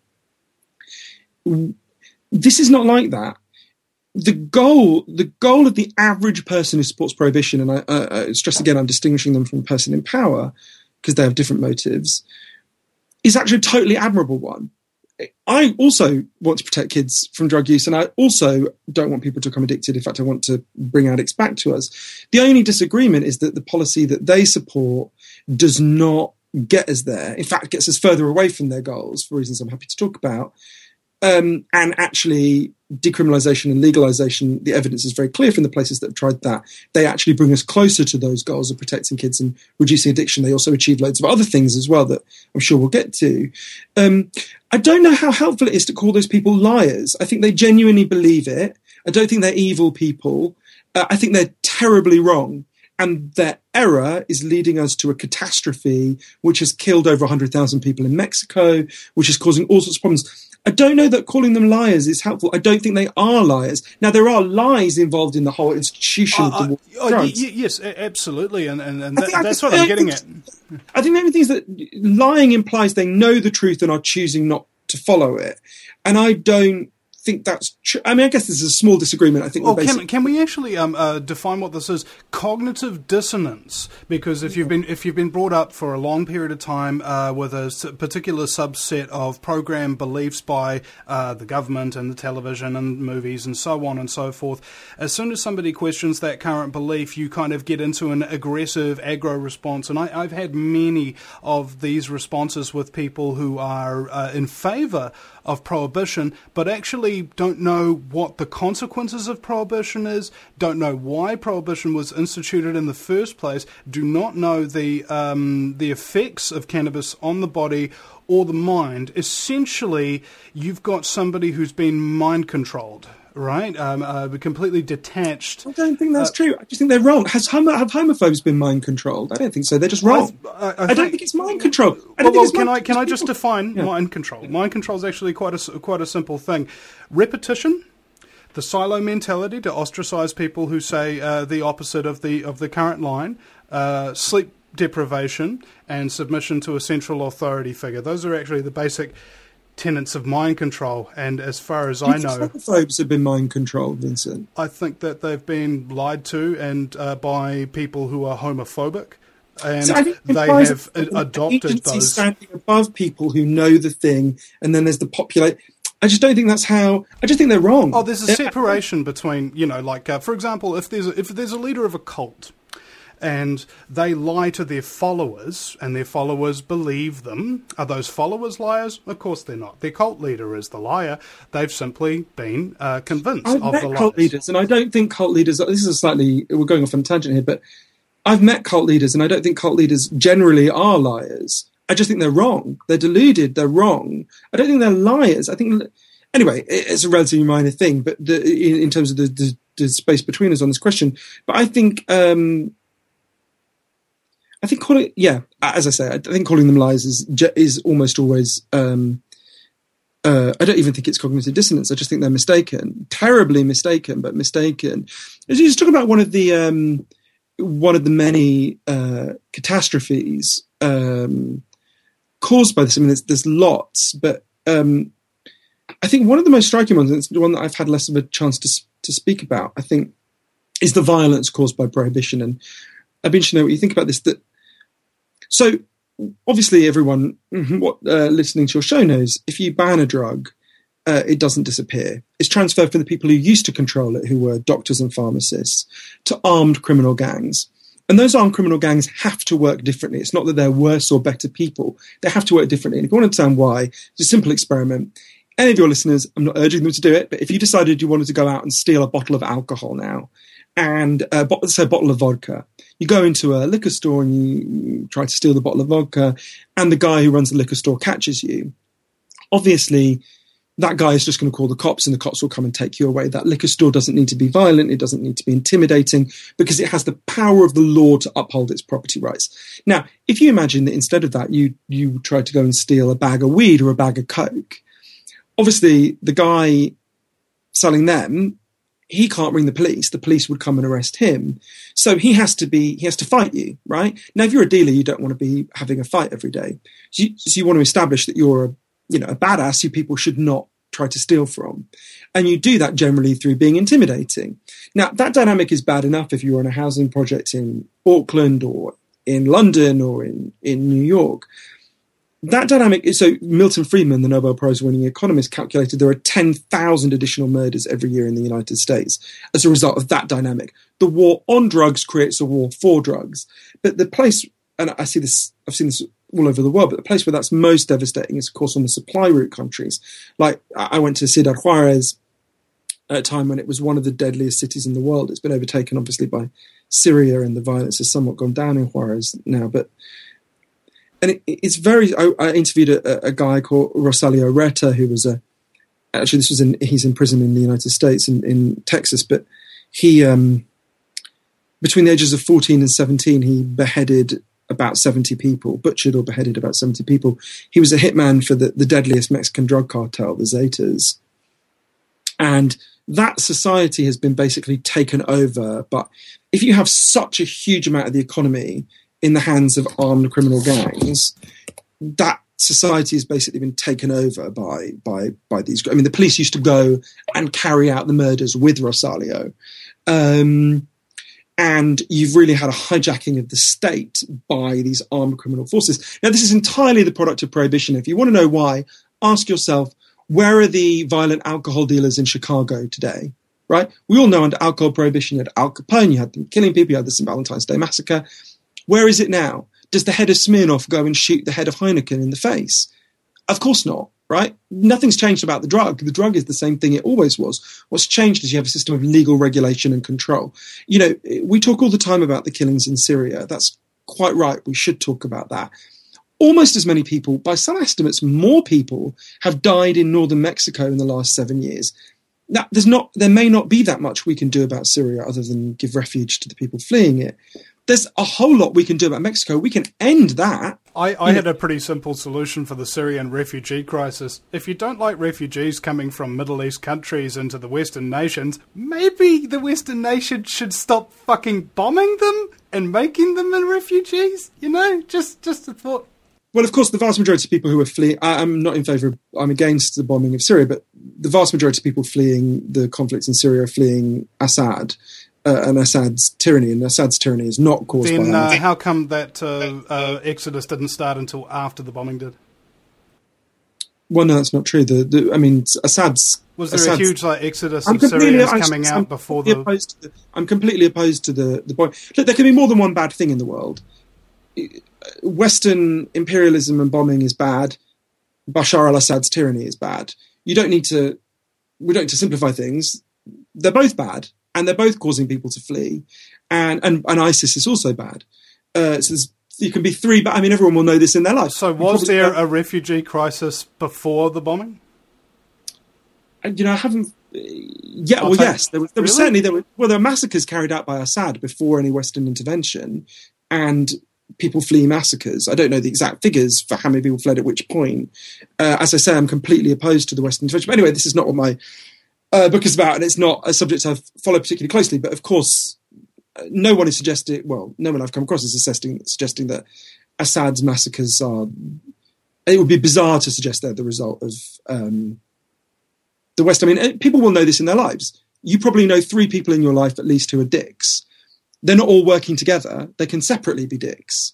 This is not like that. The goal, the goal of the average person who supports prohibition, and I, uh, I stress again, I'm distinguishing them from the person in power because they have different motives, is actually a totally admirable one. I also want to protect kids from drug use, and I also don't want people to become addicted. In fact, I want to bring addicts back to us. The only disagreement is that the policy that they support does not get us there. In fact, gets us further away from their goals for reasons I'm happy to talk about. Um, and actually, decriminalisation and legalisation, the evidence is very clear from the places that have tried that. They actually bring us closer to those goals of protecting kids and reducing addiction. They also achieve loads of other things as well that I'm sure we'll get to. Um, I don't know how helpful it is to call those people liars. I think they genuinely believe it. I don't think they're evil people. Uh, I think they're terribly wrong. And their error is leading us to a catastrophe which has killed over one hundred thousand people in Mexico, which is causing all sorts of problems. I don't know that calling them liars is helpful. I don't think they are liars. Now, there are lies involved in the whole institution Uh, of the uh, war. oh, on y- drugs. y- yes, a- absolutely, and, and, and I that, think- I that's think- what I'm I getting think- at. I think the only thing is that lying implies they know the truth and are choosing not to follow it. And I don't think that's true. I mean, I guess this is a small disagreement. I think. Well, we're can, basic- can we actually um, uh, define what this is? Cognitive dissonance, because if you've been if you've been brought up for a long period of time uh, with a s- particular subset of programmed beliefs by uh, the government and the television and movies and so on and so forth, as soon as somebody questions that current belief, you kind of get into an aggressive aggro response. And I, I've had many of these responses with people who are uh, in favour of prohibition, but actually don't know what the consequences of prohibition is, don't know why prohibition was instituted in the first place, do not know the um, the effects of cannabis on the body or the mind. Essentially, you've got somebody who's been mind controlled, right? Um, uh, completely detached. I don't think that's uh, true. I just think they're wrong. Has homo- have homophobes been mind controlled? I don't think so. They're just wrong. I, I, I, I don't think, think it's mind control. I Well, don't think well it's can mind I can I control. just define Yeah. mind control? Mind control is actually quite a quite a simple thing. Repetition, the silo mentality to ostracize people who say uh, the opposite of the of the current line, uh, sleep deprivation, and submission to a central authority figure. Those are actually the basic tenets of mind control. And as far as Do you I think know, homophobes have been mind controlled, Vincent. I think that they've been lied to and uh, by people who are homophobic. And So I think it they implies have that a- adopted agency those. standing above people who know the thing, and then there's the populate. I just don't think that's how. I just think they're wrong. Oh, there's a Uh, separation between, you know, like, uh, for example, if there's a, if there's a leader of a cult and they lie to their followers and their followers believe them, are those followers liars? Of course they're not. Their cult leader is the liar. They've simply been uh, convinced I've of met the lies. cult leaders, and I don't think cult leaders. This is a slightly. We're going off on a tangent here, but I've met cult leaders, and I don't think cult leaders generally are liars. I just think they're wrong. They're deluded. They're wrong. I don't think they're liars. I think. Anyway, it's a relatively minor thing, but the, in, in terms of the, the, the space between us on this question, but I think. Um, I think calling, yeah, as I say, I think calling them lies is is almost always. Um, uh, I don't even think it's cognitive dissonance. I just think they're mistaken, terribly mistaken, but mistaken. As you just talk about one of the um, one of the many uh, catastrophes um, caused by this. I mean, there's, there's lots, but um, I think one of the most striking ones, and it's the one that I've had less of a chance to to speak about, I think, is the violence caused by prohibition. And I'd be interested to know what you think about this. That so obviously everyone what uh, listening to your show knows if you ban a drug, uh, it doesn't disappear. It's transferred from the people who used to control it, who were doctors and pharmacists, to armed criminal gangs. And those armed criminal gangs have to work differently. It's not that they're worse or better people. They have to work differently. And if you want to understand why, it's a simple experiment. Any of your listeners, I'm not urging them to do it, but if you decided you wanted to go out and steal a bottle of alcohol now, and uh, let's say a bottle of vodka, you go into a liquor store and you try to steal the bottle of vodka, and the guy who runs the liquor store catches you. Obviously, that guy is just going to call the cops, and the cops will come and take you away. That liquor store doesn't need to be violent. It doesn't need to be intimidating, because it has the power of the law to uphold its property rights. Now, if you imagine that instead of that, you you tried to go and steal a bag of weed or a bag of coke, obviously the guy selling them, he can't ring the police. The police would come and arrest him. So he has to be, he has to fight you, right? Now, if you're a dealer, you don't want to be having a fight every day. So you, so you want to establish that you're a, you know, a badass who people should not try to steal from. And you do that generally through being intimidating. Now, that dynamic is bad enough if you're on a housing project in Auckland or in London or in, in New York. That dynamic is, so Milton Friedman, the Nobel Prize winning economist, calculated there are ten thousand additional murders every year in the United States as a result of that dynamic. The war on drugs creates a war for drugs. But the place, and I see this, I've seen this all over the world, but the place where that's most devastating is, of course, on the supply route countries. Like, I went to Ciudad Juarez at a time when it was one of the deadliest cities in the world. It's been overtaken, obviously, by Syria, and the violence has somewhat gone down in Juarez now, but and it, it's very. I, I interviewed a, a guy called Rosalio Reta, who was a actually this was in, he's in prison in the United States, in, in Texas, but he, um, between the ages of fourteen and seventeen, he beheaded about seventy people, butchered or beheaded about seventy people. He was a hitman for the, the deadliest Mexican drug cartel, the Zetas. And that society has been basically taken over. But if you have such a huge amount of the economy in the hands of armed criminal gangs, that society has basically been taken over by by by these. I mean, the police used to go and carry out the murders with Rosalio. Um, And you've really had a hijacking of the state by these armed criminal forces. Now, this is entirely the product of prohibition. If you want to know why, ask yourself, where are the violent alcohol dealers in Chicago today? Right? We all know under alcohol prohibition, you had Al Capone, you had them killing people, you had the Saint Valentine's Day massacre. Where is it now? Does the head of Smirnoff go and shoot the head of Heineken in the face? Of course not. Right? Nothing's changed about the drug. The drug is the same thing it always was. What's changed is you have a system of legal regulation and control. You know, we talk all the time about the killings in Syria. That's quite right. We should talk about that. Almost as many people, by some estimates, more people have died in northern Mexico in the last seven years. Now, there's not, there may not be that much we can do about Syria other than give refuge to the people fleeing it. There's a whole lot we can do about Mexico. We can end that. I, I had a pretty simple solution for the Syrian refugee crisis. If you don't like refugees coming from Middle East countries into the Western nations, maybe the Western nations should stop fucking bombing them and making them in refugees. You know, just just a thought. Well, of course, the vast majority of people who are fleeing, I, I'm not in favour of, I'm against the bombing of Syria, but the vast majority of people fleeing the conflicts in Syria are fleeing Assad. Uh, and Assad's tyranny, and Assad's tyranny is not caused then, by... Then uh, how come that uh, uh, exodus didn't start until after the bombing did? Well, no, that's not true. The, the I mean, Assad's... Was there Assad's, a huge like exodus of Syrians coming I'm, out I'm before the... The, I'm completely opposed to the, the bombing. Look, there can be more than one bad thing in the world. Western imperialism and bombing is bad. Bashar al-Assad's tyranny is bad. You don't need to... We don't need to simplify things. They're both bad. And they're both causing people to flee. And and, and ISIS is also bad. Uh, so there's, you can be three, but I mean, everyone will know this in their life. So was there a refugee crisis before the bombing? You know, I haven't... Yeah, I'll well, take, yes. There was, there was really? certainly... There were, well, there were massacres carried out by Assad before any Western intervention. And people flee massacres. I don't know the exact figures for how many people fled at which point. Uh, as I say, I'm completely opposed to the Western intervention. But anyway, this is not what my... Uh, book is about, and it's not a subject I've followed particularly closely, but of course, uh, no one is suggesting, well, no one I've come across is suggesting, suggesting that Assad's massacres are, it would be bizarre to suggest they're the result of um, the West. I mean, people will know this in their lives. You probably know three people in your life at least who are dicks. They're not all working together. They can separately be dicks.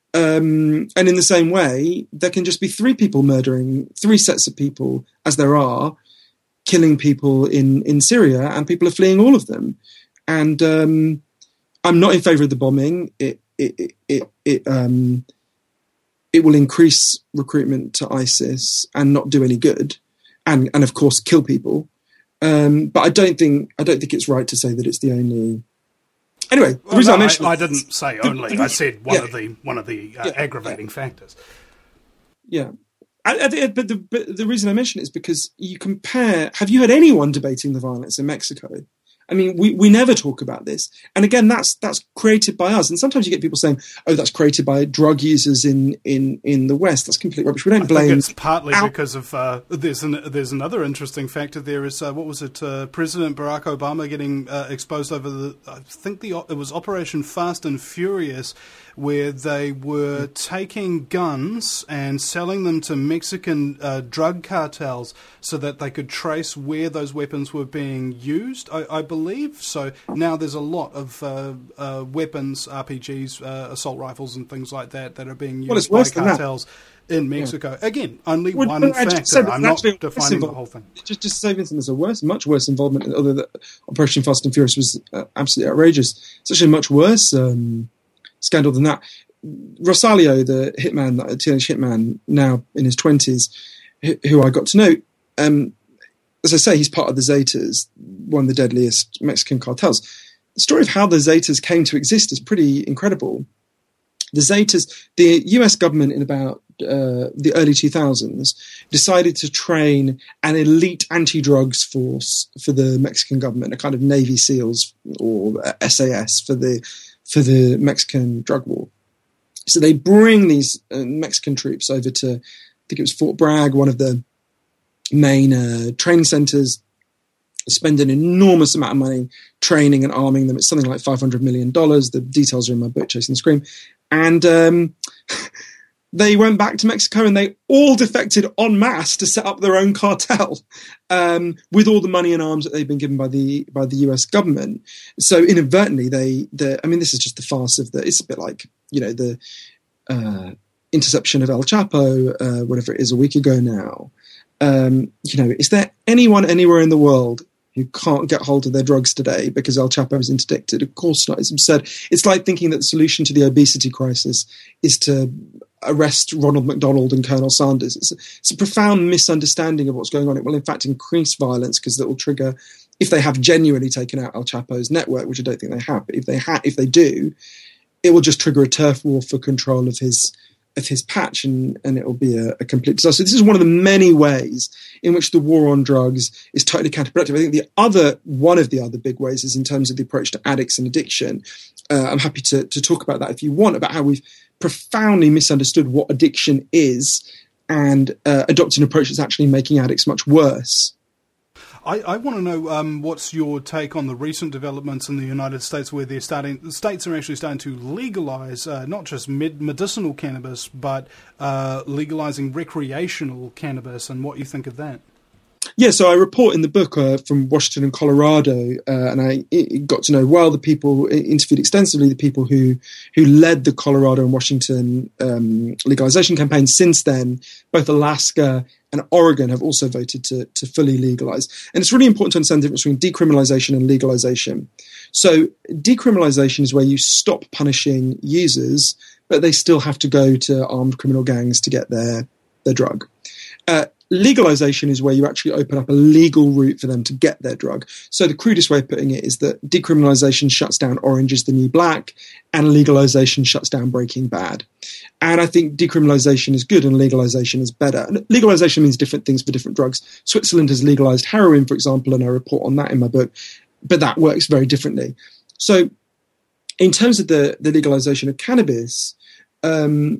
Um, and in the same way, there can just be three people murdering, three sets of people, as there are, killing people in, in Syria, and people are fleeing all of them. And um, I'm not in favour of the bombing. It it it it it, um, it will increase recruitment to ISIS and not do any good, and and of course kill people. Um, but I don't think I don't think it's right to say that it's the only. Anyway, the well, reason no, I mentioned I, I didn't say only. I said one yeah. of the one of the uh, yeah. aggravating yeah. factors. Yeah. I, I, but, the, but the reason I mention it is because you compare... Have you heard anyone debating the violence in Mexico? I mean, we, we never talk about this. And again, that's that's created by us. And sometimes you get people saying, oh, that's created by drug users in, in, in the West. That's complete rubbish. We don't I blame... think it's partly out- because of... Uh, there's an, there's another interesting factor there is, uh, what was it, uh, President Barack Obama getting uh, exposed over the... I think the it was Operation Fast and Furious, where they were taking guns and selling them to Mexican uh, drug cartels so that they could trace where those weapons were being used, I, I believe. So now there's a lot of uh, uh, weapons, R P Gs, uh, assault rifles and things like that that are being used well, it's by worse than cartels that. in Mexico. Yeah. Again, only well, one factor. Say, I'm not actually, defining the whole thing. Just, just to say, Vincent, there's a worse, much worse involvement. Although the Operation Fast and Furious was uh, absolutely outrageous. It's actually much worse um, scandal than that. Rosalio, the hitman, the teenage hitman, now in his twenties, who I got to know, um, as I say, he's part of the Zetas, one of the deadliest Mexican cartels. The story of how the Zetas came to exist is pretty incredible. The Zetas, the U S government in about uh, the early two thousands, decided to train an elite anti-drugs force for the Mexican government, a kind of Navy SEALs or S A S for the for the Mexican drug war. So they bring these uh, Mexican troops over to, I think it was Fort Bragg, one of the main uh, training centers, spend an enormous amount of money training and arming them. It's something like five hundred million dollars. The details are in my book, Chasing the Scream. And um, they went back to Mexico and they all defected en masse to set up their own cartel um, with all the money and arms that they've been given by the by the U S government. So inadvertently, they, the, I mean, this is just the farce of the, it's a bit like, you know, the uh, interception of El Chapo, uh, whatever it is, a week ago now. Um, you know, is there anyone anywhere in the world who can't get hold of their drugs today because El Chapo is interdicted? Of course not. It's absurd. It's like thinking that the solution to the obesity crisis is to arrest Ronald McDonald and Colonel Sanders. It's a, it's a profound misunderstanding of what's going on. It will, in fact, increase violence because that will trigger, if they have genuinely taken out El Chapo's network, which I don't think they have, but if they ha- if they do, it will just trigger a turf war for control of his of his patch, and, and it will be a, a complete disaster. So this is one of the many ways in which the war on drugs is totally counterproductive. I think the other, one of the other big ways is in terms of the approach to addicts and addiction. Uh, I'm happy to, to talk about that if you want, about how we've profoundly misunderstood what addiction is and uh, adopted an approach that's actually making addicts much worse. I, I want to know um, what's your take on the recent developments in the United States, where they're starting, the states are actually starting to legalize uh, not just med- medicinal cannabis, but uh, legalizing recreational cannabis, and what you think of that. Yeah, so I report in the book uh, from Washington and Colorado, uh, and I it got to know well the people, interviewed extensively the people who who led the Colorado and Washington um, legalization campaign. Since then, both Alaska and Oregon have also voted to, to fully legalize. And it's really important to understand the difference between decriminalization and legalization. So decriminalization is where you stop punishing users, but they still have to go to armed criminal gangs to get their, their drug. Uh, legalization is where you actually open up a legal route for them to get their drug. So the crudest way of putting it is that decriminalization shuts down Orange is the New Black, and legalization shuts down Breaking Bad. And I think decriminalization is good and legalization is better. And legalization means different things for different drugs. Switzerland has legalized heroin, for example, and I report on that in my book, but that works very differently. So in terms of the, the legalization of cannabis, um,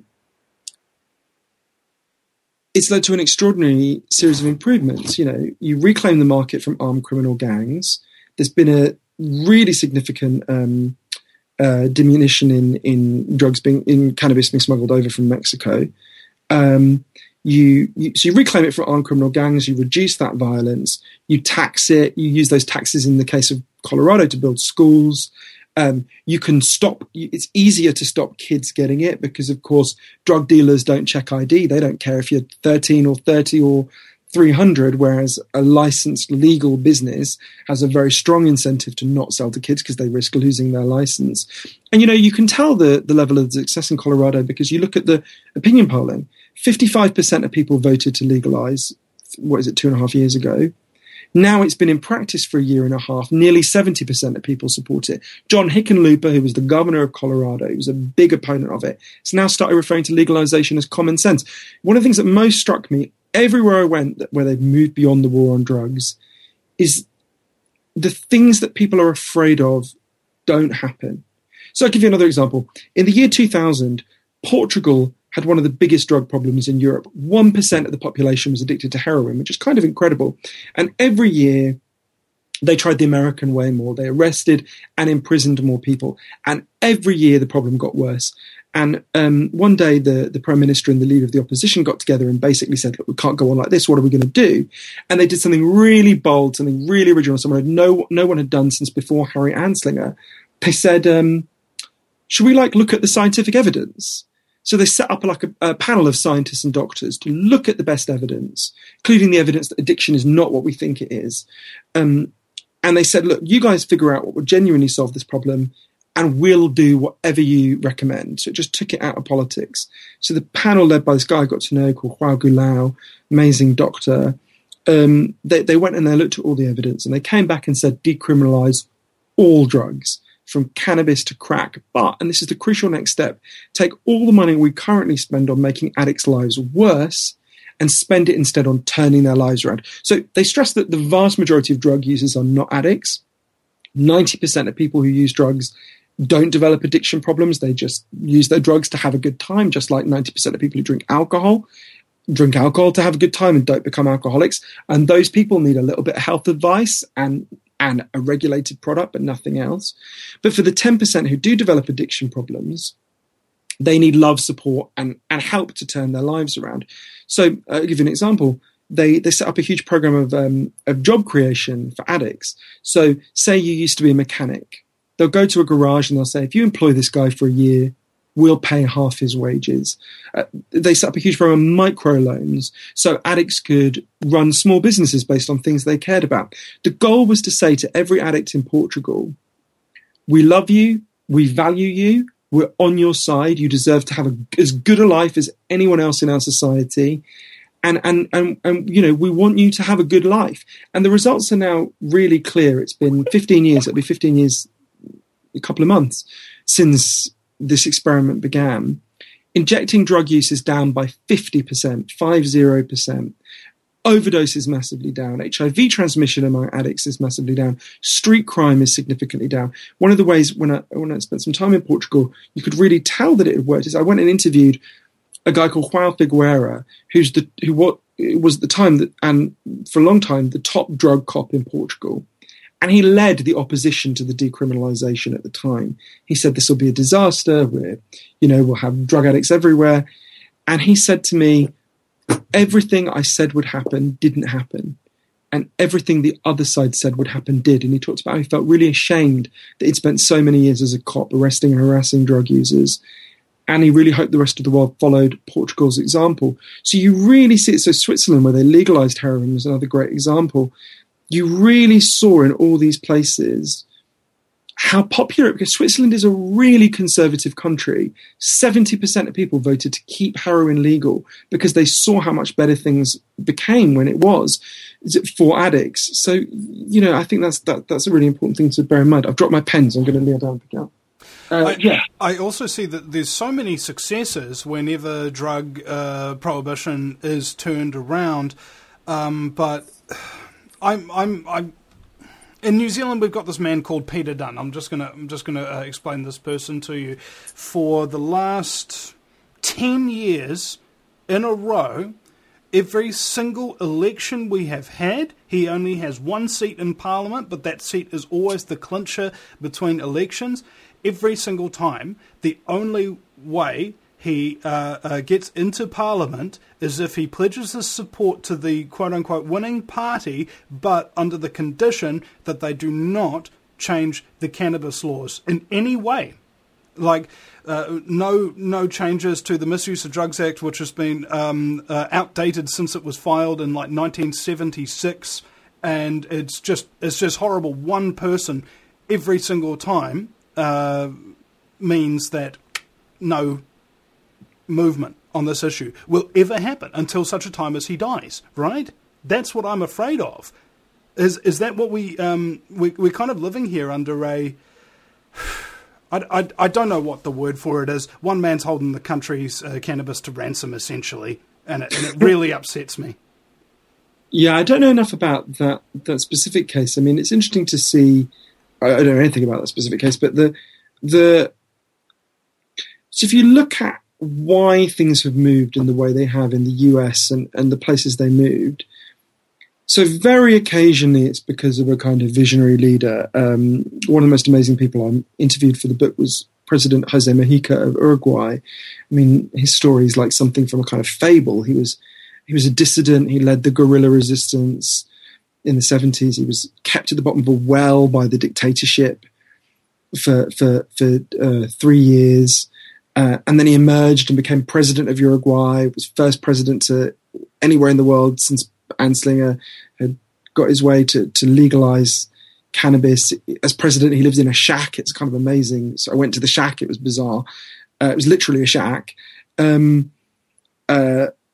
it's led to an extraordinary series of improvements. You know, you reclaim the market from armed criminal gangs. There's been a really significant um, uh, diminution in, in drugs being, in cannabis being smuggled over from Mexico. Um, you, you so you reclaim it from armed criminal gangs. You reduce that violence. You tax it. You use those taxes in the case of Colorado to build schools. Um, you can stop, it's easier to stop kids getting it because, of course, drug dealers don't check I D. They don't care if you're thirteen or thirty or three hundred, whereas a licensed legal business has a very strong incentive to not sell to kids because they risk losing their license. And, you know, you can tell the, the level of success in Colorado because you look at the opinion polling. fifty-five percent of people voted to legalize, what is it, two and a half years ago. Now it's been in practice for a year and a half. Nearly seventy percent of people support it. John Hickenlooper, who was the governor of Colorado, who was a big opponent of it, has now started referring to legalization as common sense. One of the things that most struck me everywhere I went where they've moved beyond the war on drugs is the things that people are afraid of don't happen. So I'll give you another example. In the year two thousand, Portugal had one of the biggest drug problems in Europe. one percent of the population was addicted to heroin, which is kind of incredible. And every year, they tried the American way more. They arrested and imprisoned more people. And every year, the problem got worse. And um, one day, the, the Prime Minister and the leader of the opposition got together and basically said, look, we can't go on like this. What are we going to do? And they did something really bold, something really original, something no, no one had done since before Harry Anslinger. They said, um, should we like look at the scientific evidence? So they set up like a, a panel of scientists and doctors to look at the best evidence, including the evidence that addiction is not what we think it is. Um, and they said, look, you guys figure out what will genuinely solve this problem and we'll do whatever you recommend. So it just took it out of politics. So the panel led by this guy I got to know called Joao Goulao, amazing doctor, um, they, they went and they looked at all the evidence and they came back and said decriminalize all drugs. from cannabis to crack. But, and this is the crucial next step, take all the money we currently spend on making addicts' lives worse and spend it instead on turning their lives around. So they stress that the vast majority of drug users are not addicts. ninety percent of people who use drugs don't develop addiction problems. They just use their drugs to have a good time, just like ninety percent of people who drink alcohol drink alcohol to have a good time and don't become alcoholics. And those people need a little bit of health advice and and a regulated product, but nothing else. But for the ten percent who do develop addiction problems, they need love, support, and, and help to turn their lives around. So uh, I'll give you an example. They they set up a huge program of um, of job creation for addicts. So say you used to be a mechanic. They'll go to a garage and they'll say, if you employ this guy for a year, we'll pay half his wages. Uh, they set up a huge program of microloans so addicts could run small businesses based on things they cared about. The goal was to say to every addict in Portugal, we love you, we value you, we're on your side, you deserve to have a, as good a life as anyone else in our society. And, and, and, and, you know, we want you to have a good life. And the results are now really clear. It's been fifteen years, it'll be fifteen years, a couple of months since this experiment began. Injecting drug use is down by fifty percent, five zero percent. Overdose is massively down. H I V transmission among addicts is massively down. Street crime is significantly down. One of the ways when I, when I spent some time in Portugal, you could really tell that it had worked is I went and interviewed a guy called João Figueira, who's the who what was at the time that, and for a long time, the top drug cop in Portugal. And he led the opposition to the decriminalisation at the time. He said, this will be a disaster. We're, you know, we'll have drug addicts everywhere. And he said to me, everything I said would happen didn't happen. And everything the other side said would happen did. And he talked about how he felt really ashamed that he'd spent so many years as a cop arresting and harassing drug users. And he really hoped the rest of the world followed Portugal's example. So you really see it. So Switzerland, where they legalised heroin, was another great example. You really saw in all these places how popular, because Switzerland is a really conservative country. seventy percent of people voted to keep heroin legal because they saw how much better things became when it was for addicts. So, you know, I think that's that, that's a really important thing to bear in mind. I've dropped my pens. I'm going to kneel down again. Uh, I, yeah. I also see that there's so many successes whenever drug uh, prohibition is turned around, um, but I'm, I'm, I'm. In New Zealand, we've got this man called Peter Dunn. I'm just gonna, I'm just gonna uh, explain this person to you. For the last ten years in a row, every single election we have had, he only has one seat in Parliament, but that seat is always the clincher between elections. Every single time, the only way he uh, uh, gets into Parliament is if he pledges his support to the quote-unquote winning party, but under the condition that they do not change the cannabis laws in any way. Like, uh, no no changes to the Misuse of Drugs Act, which has been um, uh, outdated since it was filed in like nineteen seventy-six, and it's just it's just horrible. One person every single time uh, means that no movement on this issue will ever happen until such a time as he dies, right? That's what I'm afraid of. Is is that what we, um, we, we're kind of living here under a... I, I, I don't know what the word for it is. One man's holding the country's uh, cannabis to ransom, essentially, and it, and it really upsets me. Yeah, I don't know enough about that, that specific case. I mean, it's interesting to see... I don't know anything about that specific case, but the... the so if you look at why things have moved in the way they have in the U S and, and the places they moved. So very occasionally it's because of a kind of visionary leader. Um, one of the most amazing people I interviewed for the book was President Jose Mujica of Uruguay. I mean, his story is like something from a kind of fable. He was he was a dissident. He led the guerrilla resistance in the seventies. He was kept at the bottom of a well by the dictatorship for for for uh, three years. Uh, and then he emerged and became president of Uruguay. Was first president to anywhere in the world since Anslinger had got his way to, to legalize cannabis. As president, he lives in a shack. It's kind of amazing. So I went to the shack. It was bizarre. Uh, it was literally a shack. Um, uh,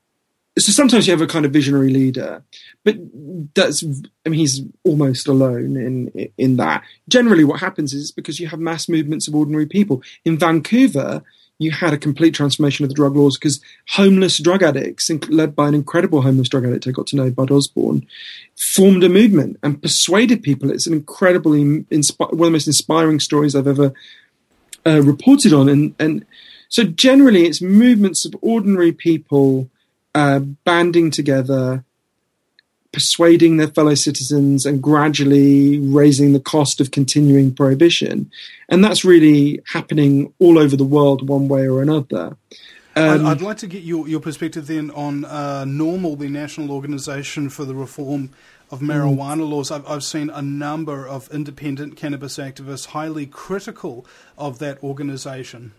so sometimes you have a kind of visionary leader, but that's, I mean, he's almost alone in in that. Generally what happens is because you have mass movements of ordinary people. In Vancouver, you had a complete transformation of the drug laws because homeless drug addicts, led by an incredible homeless drug addict I got to know, Bud Osborne, formed a movement and persuaded people. It's an incredibly, inspi- one of the most inspiring stories I've ever uh, reported on. And, and so generally it's movements of ordinary people uh, banding together, persuading their fellow citizens and gradually raising the cost of continuing prohibition. And that's really happening all over the world one way or another. Um, I'd like to get your, your perspective then on uh, NORML, the National Organisation for the Reform of Marijuana Laws. I've, I've seen a number of independent cannabis activists highly critical of that organisation.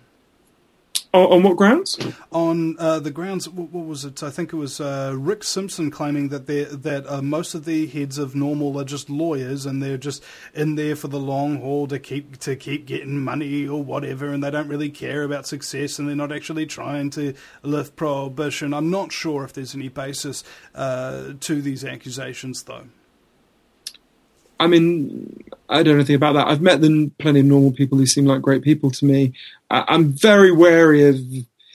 On what grounds? On uh, the grounds, what was it? I think it was uh, Rick Simpson claiming that that uh, most of the heads of NORML are just lawyers and they're just in there for the long haul to keep to keep getting money or whatever, and they don't really care about success and they're not actually trying to lift prohibition. I'm not sure if there's any basis uh, to these accusations, though. I mean, I don't know anything about that. I've met them, plenty of normal people who seem like great people to me. I, I'm very wary of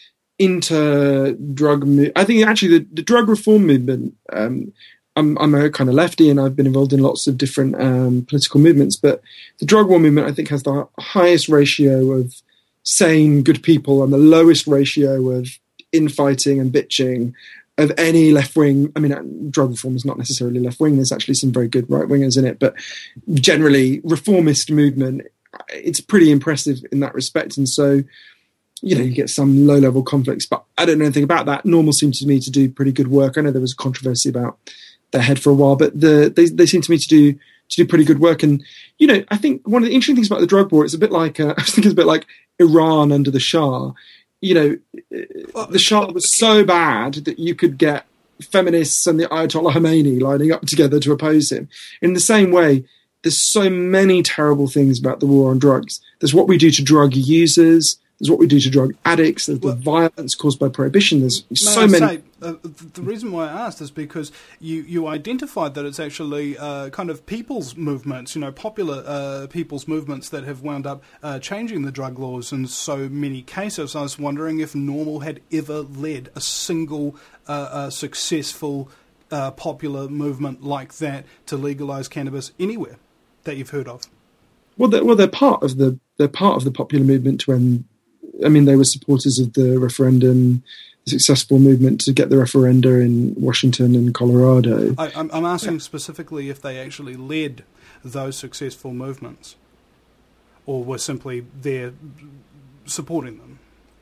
inter-drug... Mo- I think actually the, the drug reform movement, um, I'm, I'm a kind of lefty and I've been involved in lots of different um, political movements, but the drug war movement I think has the highest ratio of sane, good people and the lowest ratio of infighting and bitching of any left-wing. I mean, drug reform is not necessarily left-wing. There's actually some very good right-wingers in it, but generally, reformist movement, it's pretty impressive in that respect. And so, you know, you get some low-level conflicts, but I don't know anything about that. NORML seems to me to do pretty good work. I know there was a controversy about their head for a while, but the, they, they seem to me to do to do pretty good work. And, you know, I think one of the interesting things about the drug war, it's a bit like, uh, I think it's a bit like Iran under the Shah. You know, the Shah was so bad that you could get feminists and the Ayatollah Khomeini lining up together to oppose him. In the same way, there's so many terrible things about the war on drugs. There's what we do to drug users. There's what we do to drug addicts. There's the well, violence caused by prohibition. There's so I many. Say, uh, the reason why I asked is because you, you identified that it's actually uh, kind of people's movements, you know, popular uh, people's movements that have wound up uh, changing the drug laws in so many cases. I was wondering if NORML had ever led a single uh, uh, successful uh, popular movement like that to legalise cannabis anywhere that you've heard of. Well, they're, well, they're part of the they're part of the popular movement to end. I mean, they were supporters of the referendum, the successful movement to get the referenda in Washington and Colorado. I, I'm, I'm asking yeah. specifically if they actually led those successful movements or were simply there supporting them.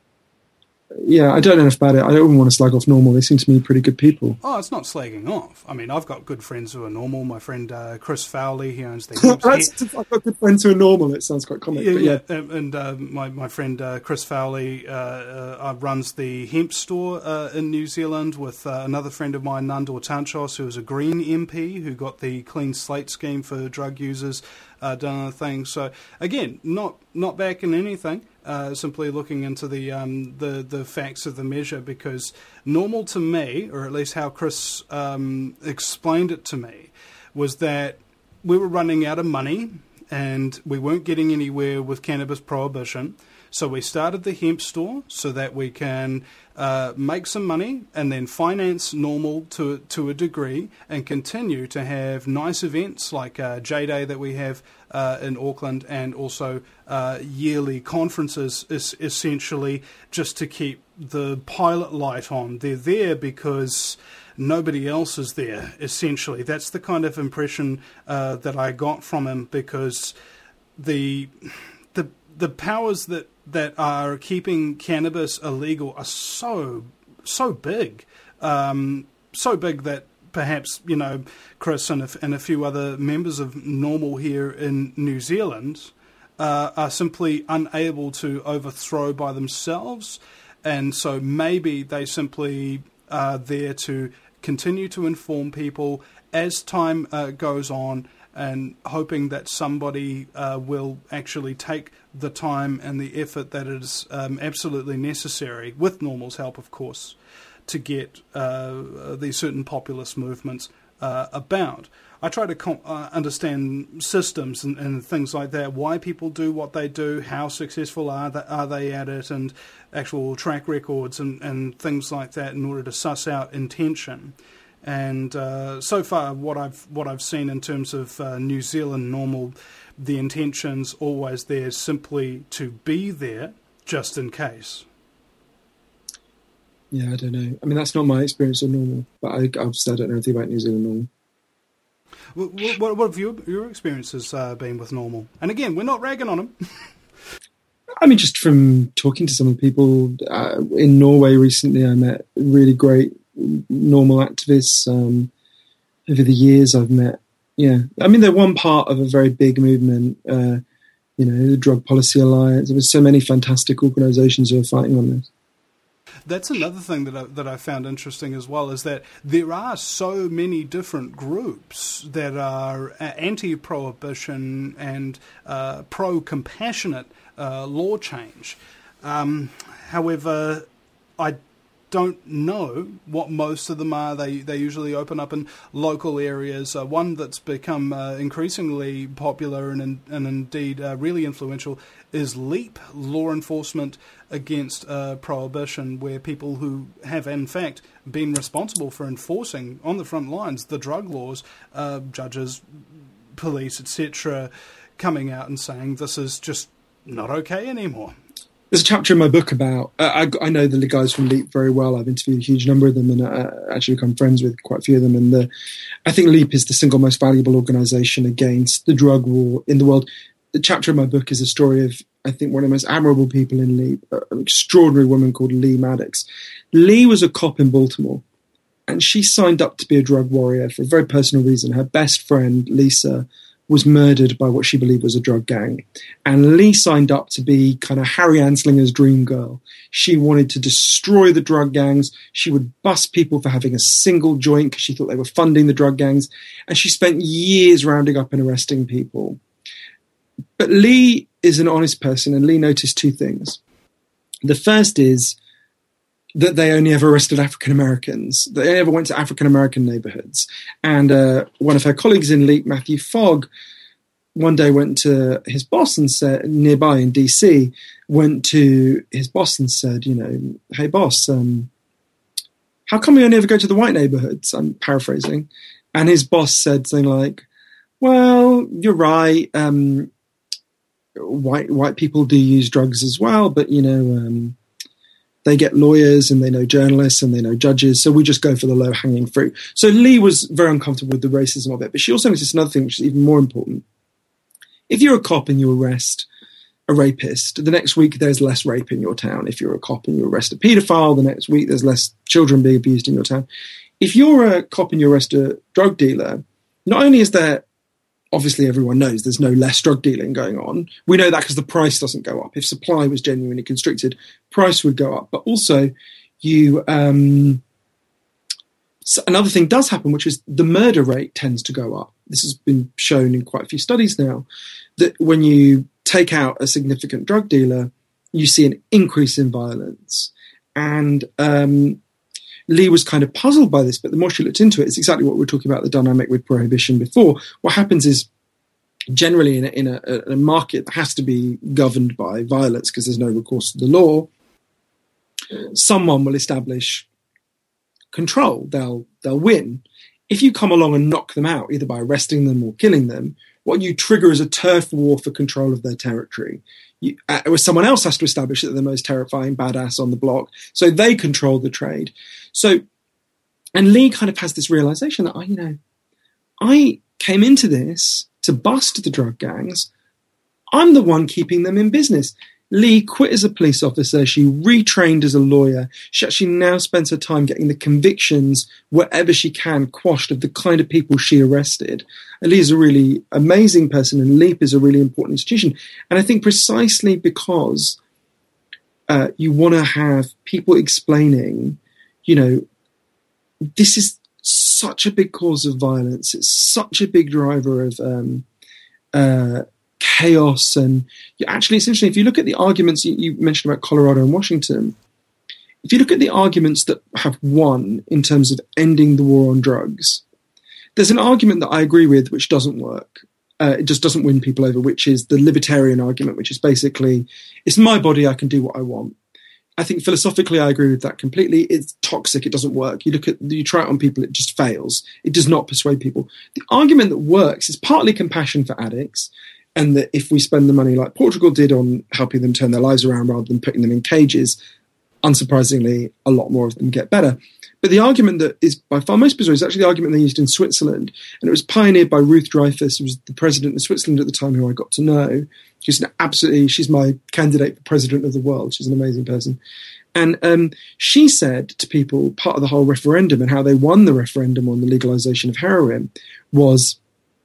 Yeah, I don't know enough about it. I don't want to slag off NORML. They seem to me pretty good people. Oh, it's not slagging off. I mean, I've got good friends who are NORML. My friend uh, Chris Fowley, he owns the... That's, I've got good friends who are NORML. It sounds quite comic. Yeah, but yeah. yeah. And uh, my, my friend uh, Chris Fowley uh, uh, runs the hemp store uh, in New Zealand with uh, another friend of mine, Nandor Tanchos, who is a Green M P, who got the Clean Slate scheme for drug users uh, done a thing. So, again, not not backing anything. Uh, simply looking into the um, the the facts of the measure, because NORML to me, or at least how Chris um, explained it to me, was that we were running out of money and we weren't getting anywhere with cannabis prohibition. So we started the hemp store so that we can uh, make some money and then finance NORML to to a degree and continue to have nice events like uh, J-Day that we have uh, in Auckland, and also uh, yearly conferences, is essentially just to keep the pilot light on. They're there because nobody else is there, essentially. That's the kind of impression uh, that I got from him, because the the the powers that that are keeping cannabis illegal are so so big, um, so big that perhaps, you know, Chris and a, and a few other members of NORML here in New Zealand uh, are simply unable to overthrow by themselves, and so maybe they simply are there to continue to inform people as time uh, goes on, and hoping that somebody uh, will actually take the time and the effort that is um, absolutely necessary, with NORML's help, of course, to get uh, these certain populist movements uh, about. I try to com- uh, understand systems and, and things like that, why people do what they do, how successful are they, are they at it, and actual track records and, and things like that in order to suss out intention. And uh, so far, what I've what I've seen in terms of uh, New Zealand normal, the intention's always there simply to be there, just in case. Yeah, I don't know. I mean, that's not my experience of normal, but I, obviously I don't know anything about New Zealand normal. What, what, what have your, your experiences uh, been with normal? And again, we're not ragging on them. I mean, just from talking to some of the people uh, in Norway recently, I met really great normal activists. Um, over the years, I've met, yeah. I mean, they're one part of a very big movement, uh, you know, the Drug Policy Alliance. There were so many fantastic organisations who are fighting on this. That's another thing that I, that I found interesting as well, is that there are so many different groups that are anti-prohibition and uh, pro-compassionate uh, law change. Um, however, I don't know what most of them are. They they usually open up in local areas. Uh, one that's become uh, increasingly popular and, and indeed uh, really influential is LEAP, Law Enforcement Against uh, Prohibition, where people who have in fact been responsible for enforcing on the front lines the drug laws, uh, judges, police, et cetera, coming out and saying this is just not okay anymore. There's a chapter in my book about, uh, I, I know the guys from LEAP very well. I've interviewed a huge number of them and uh, actually become friends with quite a few of them. And the, I think LEAP is the single most valuable organisation against the drug war in the world. The chapter in my book is a story of, I think, one of the most admirable people in LEAP, an extraordinary woman called Lee Maddox. Lee was a cop in Baltimore, and she signed up to be a drug warrior for a very personal reason. Her best friend, Lisa, was murdered by what she believed was a drug gang. And Lee signed up to be kind of Harry Anslinger's dream girl. She wanted to destroy the drug gangs. She would bust people for having a single joint because she thought they were funding the drug gangs. And she spent years rounding up and arresting people. But Lee is an honest person, and Lee noticed two things. The first is that they only ever arrested African Americans. They only ever went to African American neighborhoods. And uh, one of her colleagues in LEAP, Matthew Fogg, one day went to his boss and said, nearby in D C, went to his boss and said, you know, hey boss, um, how come we only ever go to the white neighborhoods? I'm paraphrasing. And his boss said something like, well, you're right. Um, white white people do use drugs as well, but, you know, um, they get lawyers and they know journalists and they know judges, so we just go for the low-hanging fruit. So Lee was very uncomfortable with the racism of it, but she also noticed another thing, which is even more important. If you're a cop and you arrest a rapist, the next week there's less rape in your town. If you're a cop and you arrest a paedophile, the next week there's less children being abused in your town. If you're a cop and you arrest a drug dealer, not only is there, obviously everyone knows there's no less drug dealing going on. We know that because the price doesn't go up. If supply was genuinely constricted, price would go up. But also, you um, so another thing does happen, which is the murder rate tends to go up. This has been shown in quite a few studies now, that when you take out a significant drug dealer, you see an increase in violence. And um, Lee was kind of puzzled by this, but the more she looked into it, it's exactly what we were talking about, the dynamic with prohibition before. What happens is, generally in a, in a, a market that has to be governed by violence because there's no recourse to the law, someone will establish control. They'll they'll win. If you come along and knock them out, either by arresting them or killing them, what you trigger is a turf war for control of their territory. You, uh, or someone else has to establish that they're the most terrifying badass on the block, so they control the trade. So, and Lee kind of has this realization that, oh, you know, I came into this to bust the drug gangs. I'm the one keeping them in business. Lee quit as a police officer. She retrained as a lawyer. She actually now spends her time getting the convictions wherever she can quashed of the kind of people she arrested. And Lee is a really amazing person, and LEAP is a really important institution. And I think precisely because uh, you want to have people explaining, you know, this is such a big cause of violence. It's such a big driver of um, uh, chaos. And you, actually, it's interesting, if you look at the arguments you, you mentioned about Colorado and Washington, if you look at the arguments that have won in terms of ending the war on drugs, there's an argument that I agree with which doesn't work. Uh, it just doesn't win people over, which is the libertarian argument, which is basically, it's my body, I can do what I want. I think philosophically I agree with that completely. It's toxic, it doesn't work. You look at, you try it on people, it just fails. It does not persuade people. The argument that works is partly compassion for addicts, and that if we spend the money like Portugal did on helping them turn their lives around rather than putting them in cages, unsurprisingly, a lot more of them get better. But the argument that is by far most bizarre is actually the argument they used in Switzerland. And it was pioneered by Ruth Dreifuss, who was the president of Switzerland at the time, who I got to know. She's an absolutely, she's my candidate for president of the world. She's an amazing person. And um, she said to people, part of the whole referendum and how they won the referendum on the legalization of heroin was,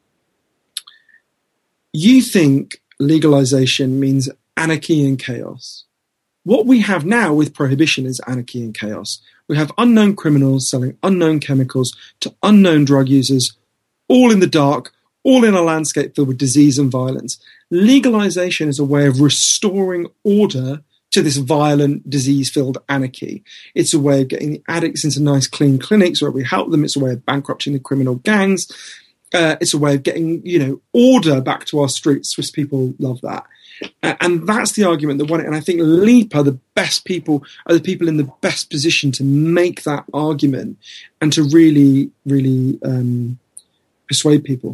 you think legalization means anarchy and chaos. What we have now with prohibition is anarchy and chaos. We have unknown criminals selling unknown chemicals to unknown drug users, all in the dark, all in a landscape filled with disease and violence. Legalization is a way of restoring order to this violent, disease-filled anarchy. It's a way of getting the addicts into nice, clean clinics where we help them. It's a way of bankrupting the criminal gangs. Uh, it's a way of getting, you know, order back to our streets. Swiss people love that. And that's the argument that won it. And I think LEAP are the best people, are the people in the best position to make that argument and to really, really um, persuade people.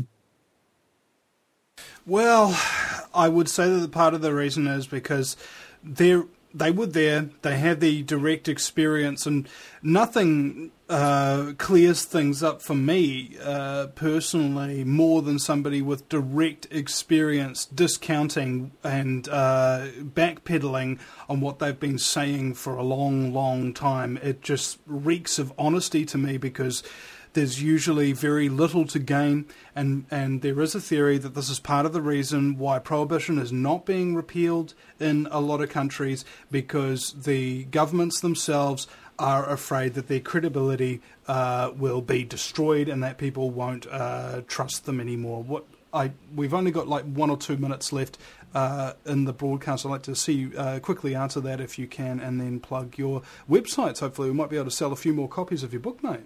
Well, I would say that part of the reason is because they're, they were there, they had the direct experience, and nothing uh, clears things up for me uh, personally more than somebody with direct experience discounting and uh, backpedaling on what they've been saying for a long, long time. It just reeks of honesty to me, because there's usually very little to gain, and, and there is a theory that this is part of the reason why prohibition is not being repealed in a lot of countries, because the governments themselves are afraid that their credibility uh, will be destroyed and that people won't uh, trust them anymore. What I we've only got like one or two minutes left uh, in the broadcast. I'd like to see you uh, quickly answer that if you can, and then plug your websites. Hopefully we might be able to sell a few more copies of your book, mate.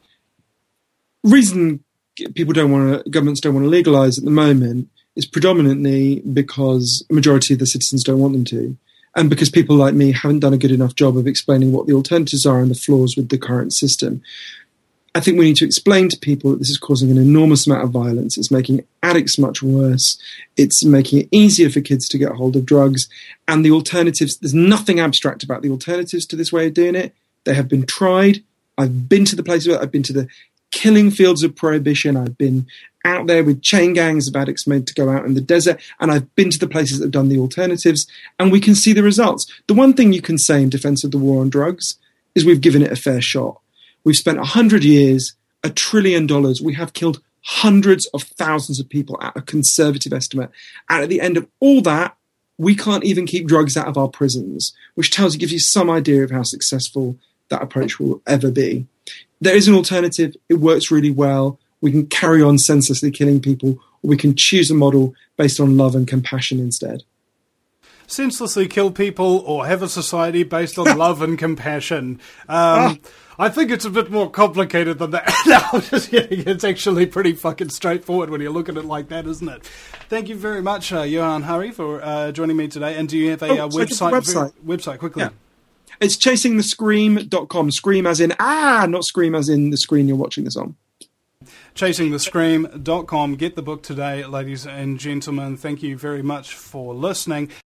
Reason people don't want to, governments don't want to legalise at the moment is predominantly because a majority of the citizens don't want them to, and because people like me haven't done a good enough job of explaining what the alternatives are and the flaws with the current system. I think we need to explain to people that this is causing an enormous amount of violence. It's making addicts much worse. It's making it easier for kids to get hold of drugs. And the alternatives, there's nothing abstract about the alternatives to this way of doing it. They have been tried. I've been to the places where I've been to the killing fields of prohibition. I've been out there with chain gangs of addicts made to go out in the desert, and I've been to the places that have done the alternatives, and we can see the results. The one thing you can say in defense of the war on drugs is we've given it a fair shot. We've spent a hundred years, a trillion dollars. We have killed hundreds of thousands of people at a conservative estimate. And at the end of all that, we can't even keep drugs out of our prisons, which tells you, gives you some idea of how successful that approach will ever be. There is an alternative. It works really well. We can carry on senselessly killing people, or we can choose a model based on love and compassion instead. Senselessly kill people or have a society based on love and compassion. Um, I think it's a bit more complicated than that. No, I'm just kidding. It's actually pretty fucking straightforward when you look at it like that, isn't it? Thank you very much, uh, Johan Hari, for uh, joining me today. And do you have a oh, uh, website? website? Website, quickly. Yeah. It's chasing the scream dot com. Scream as in, ah, not scream as in the screen you're watching this on. chasing the scream dot com. Get the book today, ladies and gentlemen. Thank you very much for listening.